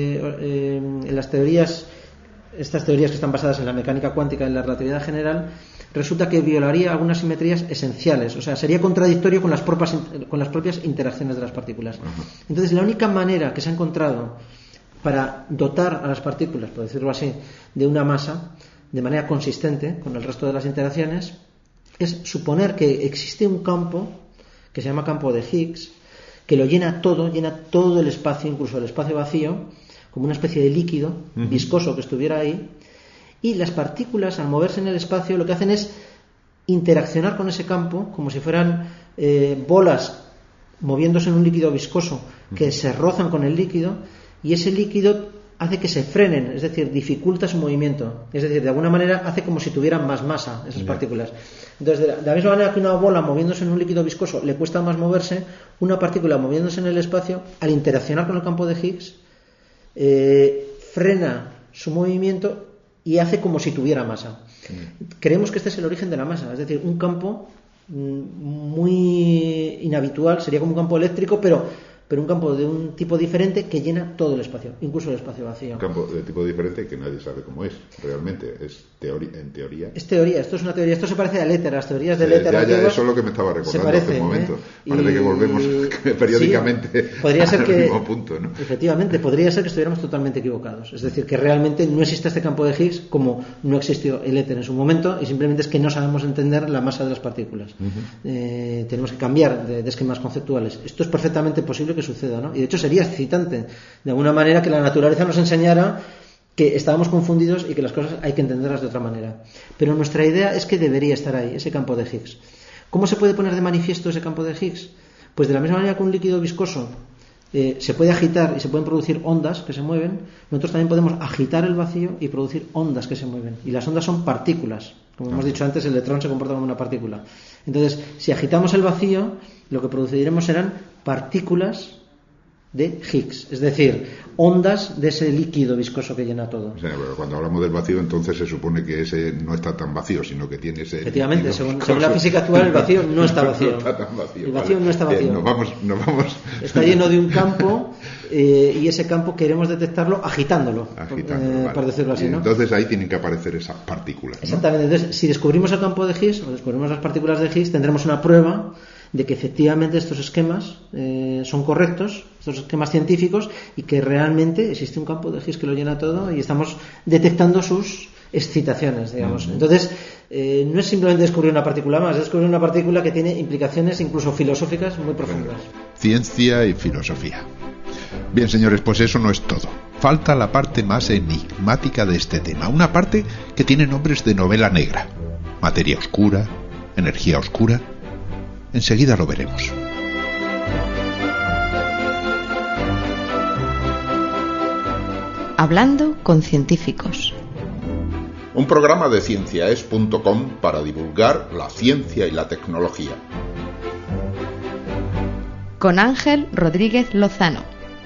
en las teorías, estas teorías que están basadas en la mecánica cuántica y en la relatividad general, resulta que violaría algunas simetrías esenciales, o sea, sería contradictorio con las propias interacciones de las partículas. Entonces, la única manera que se ha encontrado para dotar a las partículas, por decirlo así, de una masa de manera consistente con el resto de las interacciones es suponer que existe un campo que se llama campo de Higgs, que lo llena todo el espacio, incluso el espacio vacío, como una especie de líquido viscoso que estuviera ahí, y las partículas, al moverse en el espacio, lo que hacen es interaccionar con ese campo como si fueran bolas moviéndose en un líquido viscoso que se rozan con el líquido, y ese líquido hace que se frenen, es decir, dificulta su movimiento, es decir, de alguna manera hace como si tuvieran más masa esas partículas. Entonces, de la misma manera que una bola moviéndose en un líquido viscoso le cuesta más moverse, una partícula moviéndose en el espacio, al interaccionar con el campo de Higgs, frena su movimiento y hace como si tuviera masa. Creemos que este es el origen de la masa, es decir, un campo muy inhabitual, sería como un campo eléctrico, pero un campo de un tipo diferente que llena todo el espacio, incluso el espacio vacío. Un campo de tipo diferente que nadie sabe cómo es, realmente, en teoría. Es teoría, esto es una teoría, esto se parece al éter, a las teorías del éter. Eso es lo que me estaba recordando hace un momento. Parece que volvemos periódicamente podría ser al mismo punto, ¿no? Efectivamente, podría ser que estuviéramos totalmente equivocados. Es decir, que realmente no existe este campo de Higgs como no existió el éter en su momento, y simplemente es que no sabemos entender la masa de las partículas. Tenemos que cambiar de esquemas conceptuales. Esto es perfectamente posible que suceda, ¿no? Y de hecho sería excitante de alguna manera que la naturaleza nos enseñara que estábamos confundidos y que las cosas hay que entenderlas de otra manera. Pero nuestra idea es que debería estar ahí, ese campo de Higgs. ¿Cómo se puede poner de manifiesto ese campo de Higgs? Pues de la misma manera que un líquido viscoso se puede agitar y se pueden producir ondas que se mueven, nosotros también podemos agitar el vacío y producir ondas que se mueven. Y las ondas son partículas. Como hemos dicho antes, el electrón se comporta como una partícula. Entonces, si agitamos el vacío, lo que produciremos serán partículas de Higgs, es decir, ondas de ese líquido viscoso que llena todo. O sea, pero cuando hablamos del vacío, entonces se supone que ese no está tan vacío, sino que tiene ese... Efectivamente, según la física actual, el vacío no está vacío. No está tan vacío. El vacío no está vacío. Nos vamos. Está lleno de un campo y ese campo queremos detectarlo agitándolo, por decirlo así, ¿no? Entonces ahí tienen que aparecer esas partículas, ¿no? Exactamente. Entonces, si descubrimos el campo de Higgs o descubrimos las partículas de Higgs, tendremos una prueba de que efectivamente estos esquemas son correctos, estos esquemas científicos, y que realmente existe un campo de Higgs que lo llena todo y estamos detectando sus excitaciones, digamos. Entonces, no es simplemente descubrir una partícula más, es descubrir una partícula que tiene implicaciones incluso filosóficas muy profundas. Ciencia y filosofía. Bien, señores, pues eso no es todo. Falta la parte más enigmática de este tema, una parte que tiene nombres de novela negra. Materia oscura, energía oscura. Enseguida lo veremos. Hablando con científicos. Un programa de cienciaes.com para divulgar la ciencia y la tecnología. Con Ángel Rodríguez Lozano.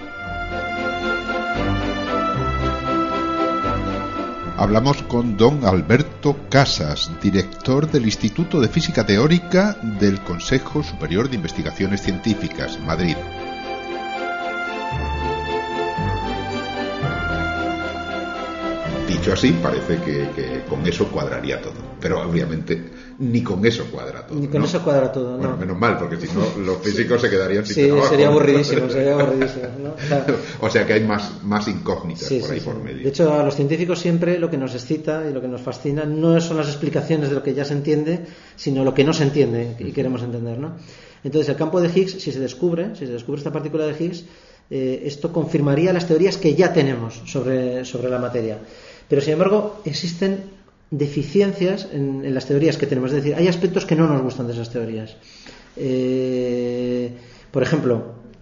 Hablamos con don Alberto Casas, director del Instituto de Física Teórica del Consejo Superior de Investigaciones Científicas, Madrid. Dicho así, parece que con eso cuadraría todo. Pero obviamente ni con eso cuadra todo. Ni con eso cuadra todo, ¿no? Bueno, menos mal, porque si no los físicos se quedarían sin trabajo. Sí, sería aburridísimo, ¿no? O sea que hay más incógnitas por ahí por medio. De hecho, a los científicos siempre lo que nos excita y lo que nos fascina no son las explicaciones de lo que ya se entiende, sino lo que no se entiende y queremos entender, ¿no? Entonces, el campo de Higgs, si se descubre esta partícula de Higgs, esto confirmaría las teorías que ya tenemos sobre la materia. Pero, sin embargo, existen deficiencias en las teorías que tenemos. Es decir, hay aspectos que no nos gustan de esas teorías. Por ejemplo,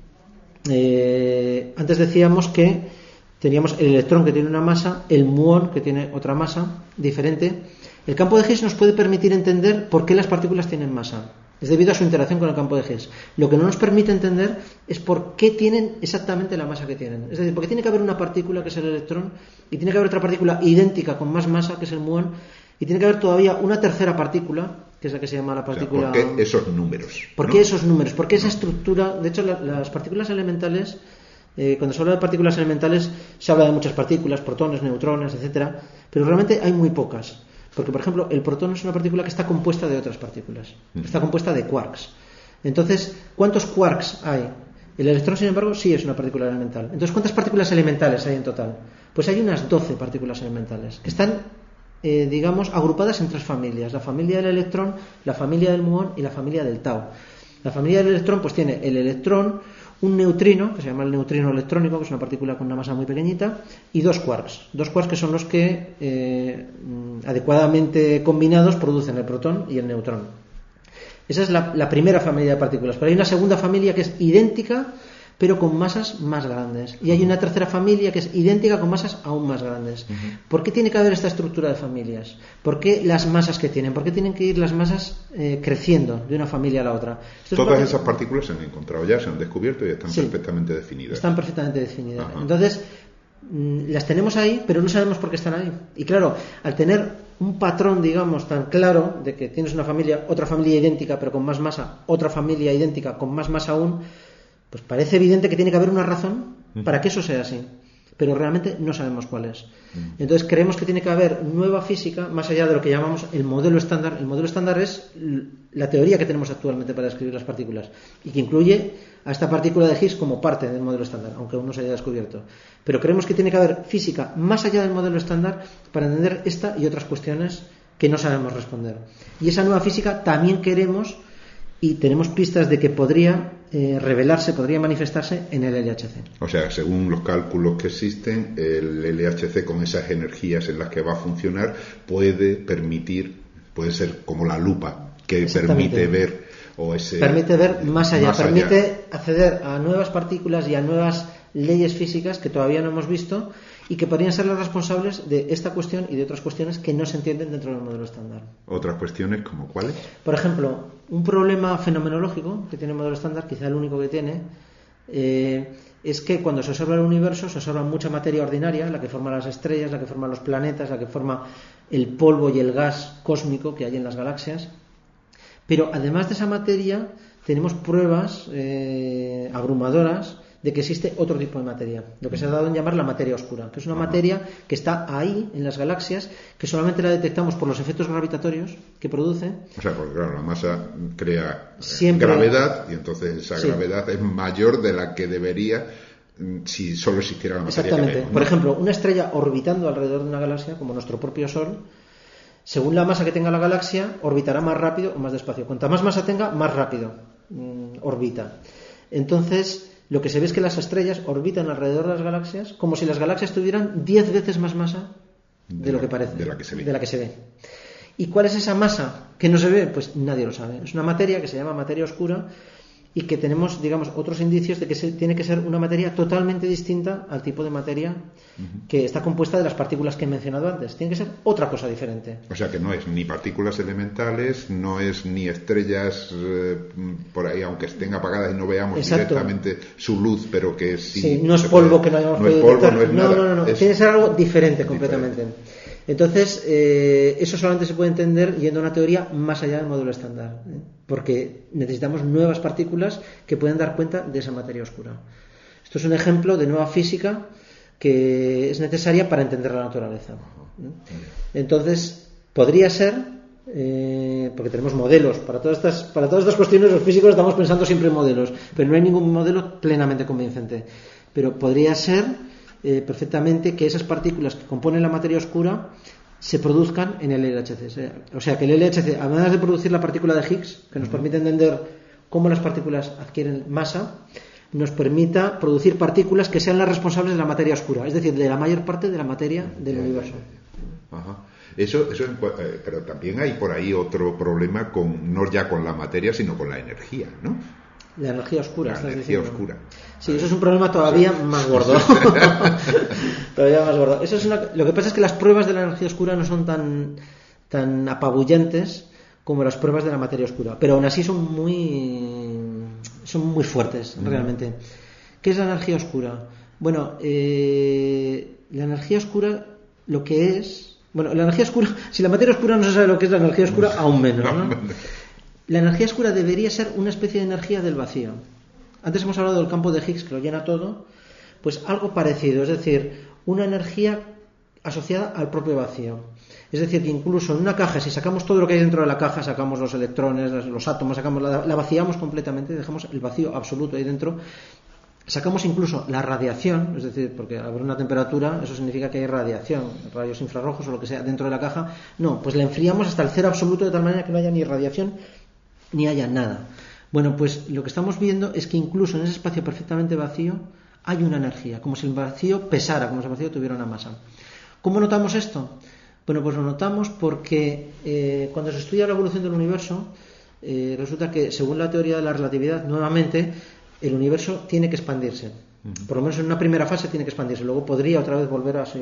antes decíamos que teníamos el electrón que tiene una masa, el muón que tiene otra masa diferente. El campo de Higgs nos puede permitir entender por qué las partículas tienen masa. Es debido a su interacción con el campo de Higgs. Lo que no nos permite entender es por qué tienen exactamente la masa que tienen. Es decir, porque tiene que haber una partícula que es el electrón y tiene que haber otra partícula idéntica con más masa que es el muón y tiene que haber todavía una tercera partícula que es la que se llama la partícula... O sea, ¿por qué esos números? ¿Por qué esos números? ¿Por qué esa estructura? De hecho, las partículas elementales... cuando se habla de partículas elementales se habla de muchas partículas, protones, neutrones, etcétera, pero realmente hay muy pocas. Porque, por ejemplo, el protón es una partícula que está compuesta de otras partículas. Está compuesta de quarks. Entonces, ¿cuántos quarks hay? El electrón, sin embargo, sí es una partícula elemental. Entonces, ¿cuántas partículas elementales hay en total? Pues hay unas 12 partículas elementales que están, digamos, agrupadas en tres familias. La familia del electrón, la familia del muón y la familia del tau. La familia del electrón pues tiene el electrón, un neutrino, que se llama el neutrino electrónico, que es una partícula con una masa muy pequeñita, y dos quarks que son los que adecuadamente combinados producen el protón y el neutrón. Esa es la primera familia de partículas, pero hay una segunda familia que es idéntica pero con masas más grandes, y hay una tercera familia que es idéntica con masas aún más grandes. ¿Por qué tiene que haber esta estructura de familias? ¿Por qué las masas que tienen? ¿Por qué tienen que ir las masas creciendo de una familia a la otra? Todas esas partículas se han encontrado ya, se han descubierto y están perfectamente definidas. Están perfectamente definidas. Entonces, las tenemos ahí, pero no sabemos por qué están ahí. Y claro, al tener un patrón, digamos, tan claro de que tienes una familia, otra familia idéntica pero con más masa, otra familia idéntica con más masa aún, pues parece evidente que tiene que haber una razón para que eso sea así, pero realmente no sabemos cuál es. Entonces creemos que tiene que haber nueva física más allá de lo que llamamos el modelo estándar. El modelo estándar es la teoría que tenemos actualmente para describir las partículas y que incluye a esta partícula de Higgs como parte del modelo estándar, aunque aún no se haya descubierto. Pero creemos que tiene que haber física más allá del modelo estándar para entender esta y otras cuestiones que no sabemos responder. Y esa nueva física también queremos, y tenemos pistas de que podría revelarse, podría manifestarse en el LHC. O sea, según los cálculos que existen, el LHC con esas energías en las que va a funcionar puede ser como la lupa que permite ver permite ver más allá, permite acceder a nuevas partículas y a nuevas leyes físicas que todavía no hemos visto y que podrían ser los responsables de esta cuestión y de otras cuestiones que no se entienden dentro del modelo estándar. ¿Otras cuestiones como cuáles? Por ejemplo, un problema fenomenológico que tiene el modelo estándar, quizá el único que tiene, es que cuando se observa el universo se observa mucha materia ordinaria, la que forma las estrellas, la que forma los planetas, la que forma el polvo y el gas cósmico que hay en las galaxias. Pero además de esa materia tenemos pruebas abrumadoras de que existe otro tipo de materia, lo que se ha dado en llamar la materia oscura, que es una materia que está ahí en las galaxias, que solamente la detectamos por los efectos gravitatorios que produce. O sea, porque claro, la masa crea Siempre gravedad, y entonces esa gravedad es mayor de la que debería si solo existiera la materia. Exactamente. Que vemos, ¿no? Por ejemplo, una estrella orbitando alrededor de una galaxia, como nuestro propio Sol, según la masa que tenga la galaxia, orbitará más rápido o más despacio. Cuanta más masa tenga, más rápido orbita. Entonces, lo que se ve es que las estrellas orbitan alrededor de las galaxias como si las galaxias tuvieran 10 veces más masa de lo que parece, de la que se ve. ¿Y cuál es esa masa que no se ve? Pues nadie lo sabe. Es una materia que se llama materia oscura y que tenemos, digamos, otros indicios de que tiene que ser una materia totalmente distinta al tipo de materia que está compuesta de las partículas que he mencionado antes. Tiene que ser otra cosa diferente. O sea que no es ni partículas elementales, no es ni estrellas por ahí, aunque estén apagadas y no veamos directamente su luz, pero que sí no es polvo que no hayamos podido detectar. No es nada. No. Tiene que ser algo diferente completamente. Entonces, eso solamente se puede entender yendo a una teoría más allá del modelo estándar, porque necesitamos nuevas partículas que puedan dar cuenta de esa materia oscura. Esto es un ejemplo de nueva física que es necesaria para entender la naturaleza. Entonces, podría ser, porque tenemos modelos, para todas estas cuestiones los físicos estamos pensando siempre en modelos, pero no hay ningún modelo plenamente convincente. Pero podría ser perfectamente que esas partículas que componen la materia oscura se produzcan en el LHC. O sea, que el LHC, además de producir la partícula de Higgs, que nos permite entender cómo las partículas adquieren masa, nos permita producir partículas que sean las responsables de la materia oscura, es decir, de la mayor parte de la materia del universo. Ajá. Eso pero también hay por ahí otro problema no ya con la materia, sino con la energía, ¿no? La energía oscura. La energía oscura. Sí, eso es un problema todavía más gordo. Todavía más gordo. Lo que pasa es que las pruebas de la energía oscura no son tan apabullantes como las pruebas de la materia oscura, pero aún así son muy fuertes realmente. ¿Qué es la energía oscura? Bueno, la energía oscura lo que es... Bueno, la energía oscura, si la materia oscura no se sabe lo que es la energía oscura, aún menos, ¿no? La energía oscura debería ser una especie de energía del vacío. Antes hemos hablado del campo de Higgs que lo llena todo, pues algo parecido, es decir, una energía asociada al propio vacío. Es decir, que incluso en una caja, si sacamos todo lo que hay dentro de la caja, sacamos los electrones, los átomos, la vaciamos completamente, dejamos el vacío absoluto ahí dentro, sacamos incluso la radiación, es decir, porque al haber una temperatura, eso significa que hay radiación, rayos infrarrojos o lo que sea dentro de la caja, no, pues la enfriamos hasta el cero absoluto de tal manera que no haya ni radiación ni haya nada. Bueno, pues lo que estamos viendo es que incluso en ese espacio perfectamente vacío hay una energía, como si el vacío pesara, como si el vacío tuviera una masa. ¿Cómo notamos esto? Bueno, pues lo notamos porque cuando se estudia la evolución del universo, resulta que según la teoría de la relatividad, nuevamente, el universo tiene que expandirse. Por lo menos en una primera fase tiene que expandirse. Luego podría otra vez volver a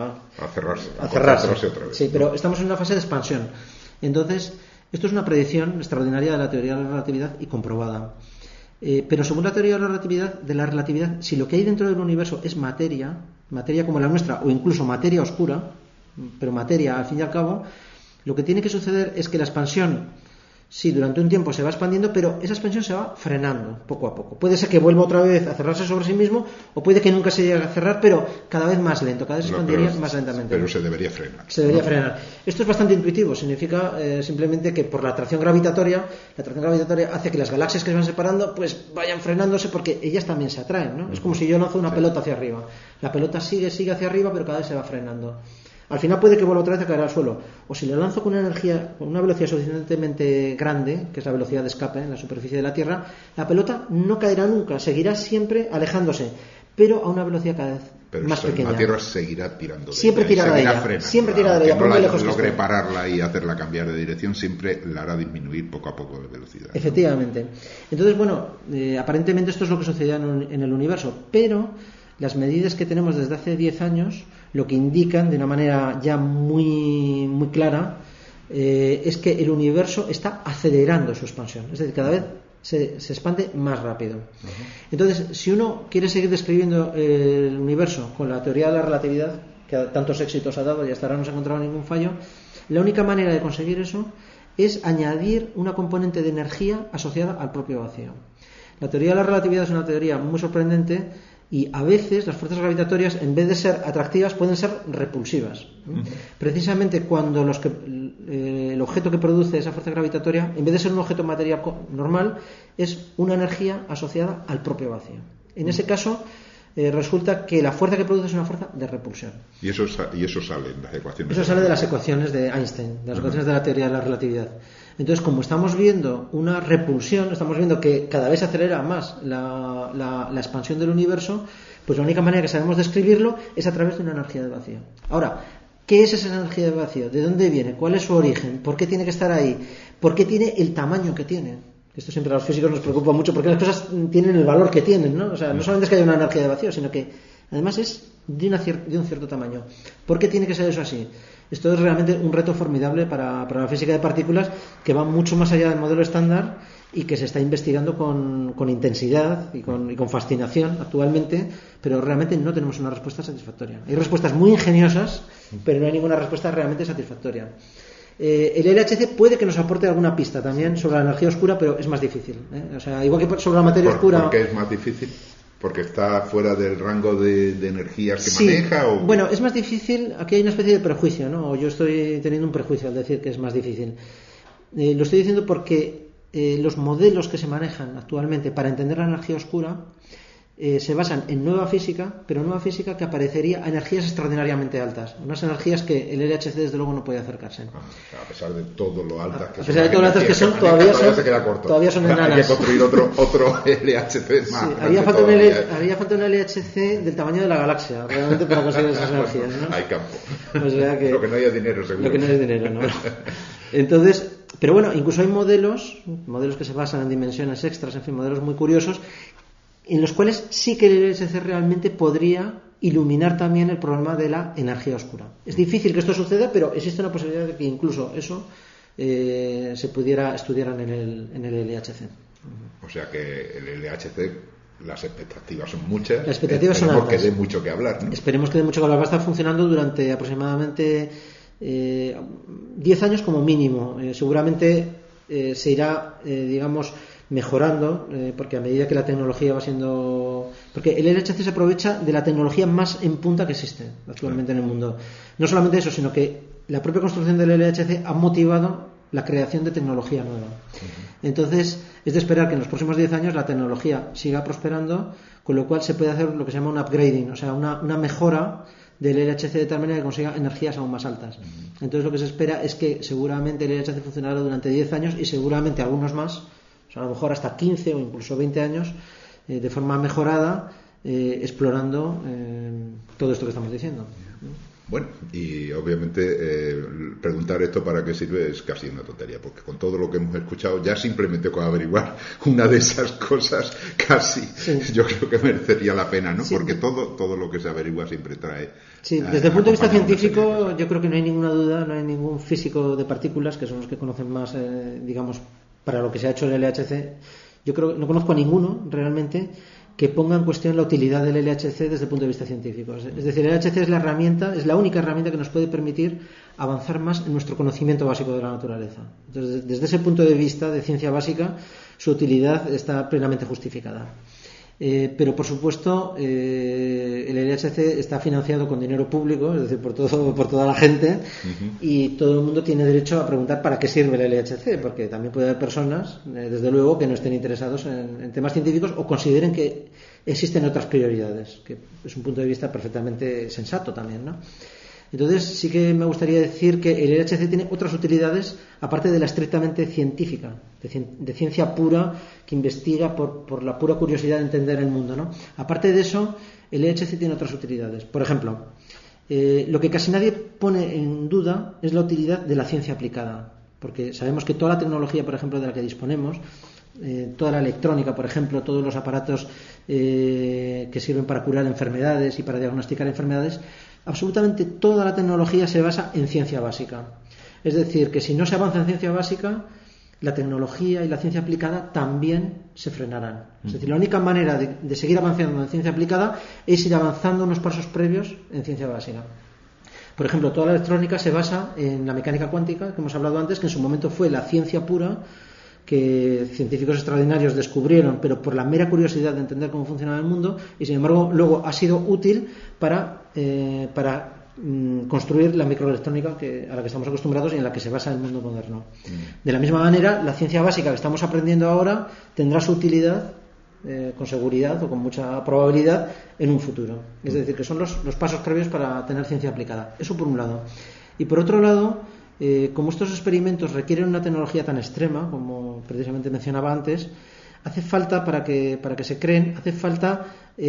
cerrarse otra vez. Sí, pero estamos en una fase de expansión. Entonces, esto es una predicción extraordinaria de la teoría de la relatividad y comprobada. Pero según la teoría de la relatividad, si lo que hay dentro del universo es materia como la nuestra, o incluso materia oscura, pero materia al fin y al cabo, lo que tiene que suceder es que la expansión, sí, durante un tiempo se va expandiendo, pero esa expansión se va frenando poco a poco. Puede ser que vuelva otra vez a cerrarse sobre sí mismo, o puede que nunca se llegue a cerrar, pero cada vez más lento, cada vez se expandiría más lentamente. Pero se debería frenar. Se debería frenar. Esto es bastante intuitivo, significa simplemente que por la atracción gravitatoria hace que las galaxias que se van separando pues vayan frenándose porque ellas también se atraen, ¿no? Es como si yo lanzo una pelota hacia arriba. La pelota sigue hacia arriba, pero cada vez se va frenando. Al final puede que vuelva otra vez a caer al suelo. O si le lanzo con una velocidad suficientemente grande, que es la velocidad de escape en la superficie de la Tierra, la pelota no caerá nunca, seguirá siempre alejándose, pero a una velocidad cada vez más pequeña. La Tierra seguirá tirando de siempre ella. Tirará de ella. Frenando, siempre tirará de ella. No la logre pararla y hacerla cambiar de dirección, siempre la hará disminuir poco a poco de velocidad. Efectivamente. Entonces, bueno, aparentemente esto es lo que sucedía en el universo, pero las medidas que tenemos desde hace 10 años lo que indican de una manera ya muy, muy clara es que el universo está acelerando su expansión. Es decir, cada vez se expande más rápido. Entonces, si uno quiere seguir describiendo el universo con la teoría de la relatividad, que tantos éxitos ha dado y hasta ahora no se ha encontrado ningún fallo, la única manera de conseguir eso es añadir una componente de energía asociada al propio vacío. La teoría de la relatividad es una teoría muy sorprendente y a veces las fuerzas gravitatorias, en vez de ser atractivas, pueden ser repulsivas. Precisamente cuando el objeto que produce esa fuerza gravitatoria, en vez de ser un objeto de materia normal, es una energía asociada al propio vacío. En ese caso, resulta que la fuerza que produce es una fuerza de repulsión. Y eso sale en las ecuaciones. Eso sale de las ecuaciones de Einstein, de las ecuaciones de la teoría de la relatividad. Entonces, como estamos viendo una repulsión, estamos viendo que cada vez se acelera más la expansión del universo, pues la única manera que sabemos describirlo es a través de una energía de vacío. Ahora, ¿qué es esa energía de vacío? ¿De dónde viene? ¿Cuál es su origen? ¿Por qué tiene que estar ahí? ¿Por qué tiene el tamaño que tiene? Esto siempre a los físicos nos preocupa mucho porque las cosas tienen el valor que tienen, ¿no? O sea, no solamente es que haya una energía de vacío, sino que además es de un cierto tamaño. ¿Por qué tiene que ser eso así? Esto es realmente un reto formidable para la física de partículas que va mucho más allá del modelo estándar y que se está investigando con intensidad y con fascinación actualmente, pero realmente no tenemos una respuesta satisfactoria. Hay respuestas muy ingeniosas, pero no hay ninguna respuesta realmente satisfactoria. El LHC puede que nos aporte alguna pista también sobre la energía oscura, pero es más difícil. O sea, igual que sobre la materia oscura. ¿Por qué es más difícil? ¿Porque está fuera del rango de energías que maneja? ¿O? Bueno, es más difícil. Aquí hay una especie de prejuicio, ¿no? O yo estoy teniendo un prejuicio al decir que es más difícil. Lo estoy diciendo porque los modelos que se manejan actualmente para entender la energía oscura se basan en nueva física, pero nueva física que aparecería a energías extraordinariamente altas, unas energías que el LHC desde luego no puede acercarse. A pesar de todo lo altas que son, se queda corto. Todavía son enanas. Hay que construir otro LHC más. Sí, haría falta un LHC del tamaño de la galaxia, realmente, para conseguir esas energías, ¿no? Hay campo. O sea que, lo que no haya dinero, seguro. Lo que no hay dinero, ¿no? Entonces, pero bueno, incluso hay modelos que se basan en dimensiones extras, en fin, modelos muy curiosos, en los cuales sí que el LHC realmente podría iluminar también el problema de la energía oscura. Es difícil que esto suceda, pero existe una posibilidad de que incluso eso se pudiera estudiar en el LHC. O sea que el LHC, las expectativas son muchas. Las expectativas son altas. Esperemos que dé mucho que hablar, ¿no? Esperemos que dé mucho que hablar. Va a estar funcionando durante aproximadamente 10 años como mínimo. Seguramente se irá, mejorando, porque a medida que la tecnología va siendo... Porque el LHC se aprovecha de la tecnología más en punta que existe actualmente en el mundo. No solamente eso, sino que la propia construcción del LHC ha motivado la creación de tecnología nueva. Entonces, es de esperar que en los próximos 10 años la tecnología siga prosperando, con lo cual se puede hacer lo que se llama un upgrading, o sea, una mejora del LHC de tal manera que consiga energías aún más altas. Entonces, lo que se espera es que seguramente el LHC funcionará durante 10 años y seguramente algunos más, o sea, a lo mejor hasta 15 o incluso 20 años, de forma mejorada, explorando todo esto que estamos diciendo. Bueno, y obviamente preguntar esto para qué sirve es casi una tontería, porque con todo lo que hemos escuchado, ya simplemente con averiguar una de esas cosas, casi yo creo que merecería la pena, ¿no? Sí. Porque todo lo que se averigua siempre trae... Sí, desde el punto de vista científico, yo creo que no hay ninguna duda, no hay ningún físico de partículas, que son los que conocen más, para lo que se ha hecho el LHC. Yo creo que no conozco a ninguno realmente que ponga en cuestión la utilidad del LHC desde el punto de vista científico. Es decir, el LHC es la única herramienta que nos puede permitir avanzar más en nuestro conocimiento básico de la naturaleza. Entonces, desde ese punto de vista de ciencia básica, su utilidad está plenamente justificada. Pero, por supuesto, el LHC está financiado con dinero público, es decir, por toda la gente, y todo el mundo tiene derecho a preguntar para qué sirve el LHC, porque también puede haber personas, desde luego, que no estén interesados en temas científicos o consideren que existen otras prioridades, que es un punto de vista perfectamente sensato también, ¿no? Entonces, sí que me gustaría decir que el LHC tiene otras utilidades, aparte de la estrictamente científica, de ciencia pura, que investiga por la pura curiosidad de entender el mundo, ¿no? Aparte de eso, el LHC tiene otras utilidades. Por ejemplo, lo que casi nadie pone en duda es la utilidad de la ciencia aplicada, porque sabemos que toda la tecnología, por ejemplo, de la que disponemos, toda la electrónica, por ejemplo, todos los aparatos que sirven para curar enfermedades y para diagnosticar enfermedades, absolutamente toda la tecnología se basa en ciencia básica. Es decir, que si no se avanza en ciencia básica, la tecnología y la ciencia aplicada también se frenarán. Es decir, la única manera de seguir avanzando en ciencia aplicada es ir avanzando unos pasos previos en ciencia básica. Por ejemplo, toda la electrónica se basa en la mecánica cuántica, que hemos hablado antes, que en su momento fue la ciencia pura, que científicos extraordinarios descubrieron, pero por la mera curiosidad de entender cómo funcionaba el mundo, y sin embargo luego ha sido útil para construir la microelectrónica a la que estamos acostumbrados y en la que se basa el mundo moderno. De la misma manera, la ciencia básica que estamos aprendiendo ahora tendrá su utilidad con seguridad o con mucha probabilidad en un futuro. Es decir, que son los pasos previos para tener ciencia aplicada. Eso por un lado. Y por otro lado, como estos experimentos requieren una tecnología tan extrema, como precisamente mencionaba antes, hace falta, para que se creen, hace falta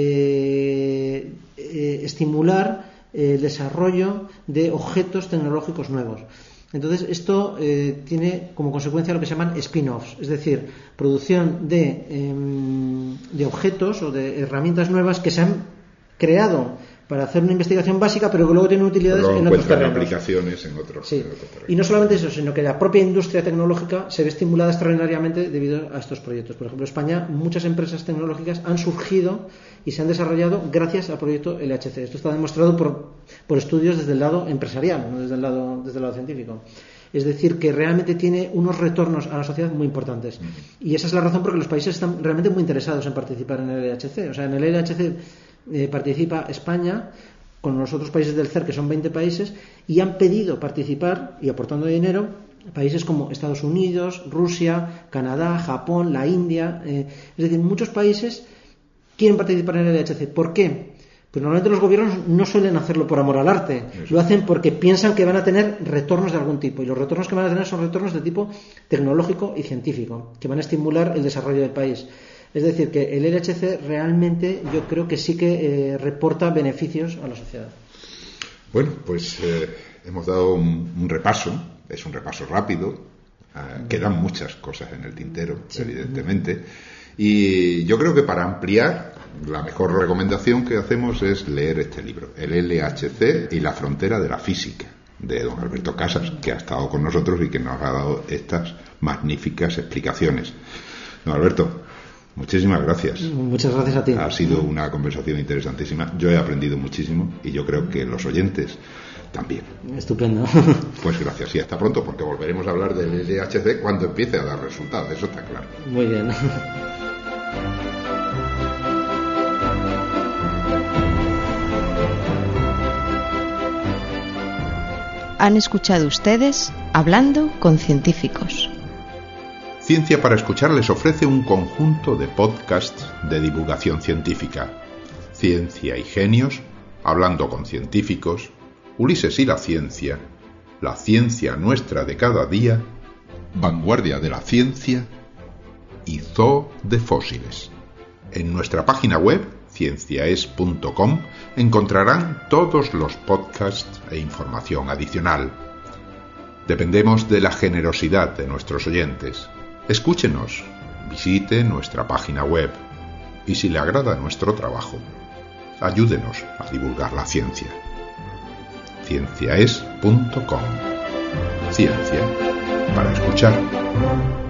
estimular el desarrollo de objetos tecnológicos nuevos. Entonces, esto tiene como consecuencia lo que se llaman spin-offs, es decir, producción de objetos o de herramientas nuevas que se han creado para hacer una investigación básica, pero que luego tienen utilidades en otros terrenos. Aplicaciones en otros terrenos. Y no solamente eso, sino que la propia industria tecnológica se ve estimulada extraordinariamente debido a estos proyectos. Por ejemplo, en España, muchas empresas tecnológicas han surgido y se han desarrollado gracias al proyecto LHC. Esto está demostrado por estudios desde el lado empresarial, no desde el lado científico. Es decir, que realmente tiene unos retornos a la sociedad muy importantes. Y esa es la razón por la que los países están realmente muy interesados en participar en el LHC. O sea, en el LHC participa España con los otros países del CERN, que son 20 países, y han pedido participar y aportando dinero países como Estados Unidos, Rusia, Canadá, Japón, la India. Es decir, muchos países quieren participar en el LHC. ¿Por qué? Pues normalmente los gobiernos no suelen hacerlo por amor al arte, lo hacen porque piensan que van a tener retornos de algún tipo, y los retornos que van a tener son retornos de tipo tecnológico y científico, que van a estimular el desarrollo del país. Es decir, que el LHC realmente yo creo que sí que reporta beneficios a la sociedad. Bueno, pues hemos dado un repaso, es un repaso rápido, quedan muchas cosas en el tintero, sí, evidentemente, y yo creo que para ampliar, la mejor recomendación que hacemos es leer este libro, el LHC y la frontera de la física, de don Alberto Casas, que ha estado con nosotros y que nos ha dado estas magníficas explicaciones. Don Alberto, muchísimas gracias. Muchas gracias a ti. Ha sido una conversación interesantísima. Yo he aprendido muchísimo y yo creo que los oyentes también. Estupendo. Pues gracias y hasta pronto, porque volveremos a hablar del LHC cuando empiece a dar resultados, eso está claro. Muy bien. Han escuchado ustedes Hablando con Científicos. Ciencia para Escuchar les ofrece un conjunto de podcasts de divulgación científica. Ciencia y Genios, Hablando con Científicos, Ulises y la Ciencia nuestra de cada día, Vanguardia de la Ciencia y Zoo de Fósiles. En nuestra página web, cienciaes.com, encontrarán todos los podcasts e información adicional. Dependemos de la generosidad de nuestros oyentes. Escúchenos, visite nuestra página web y si le agrada nuestro trabajo, ayúdenos a divulgar la ciencia. Cienciaes.com. Ciencia para escuchar.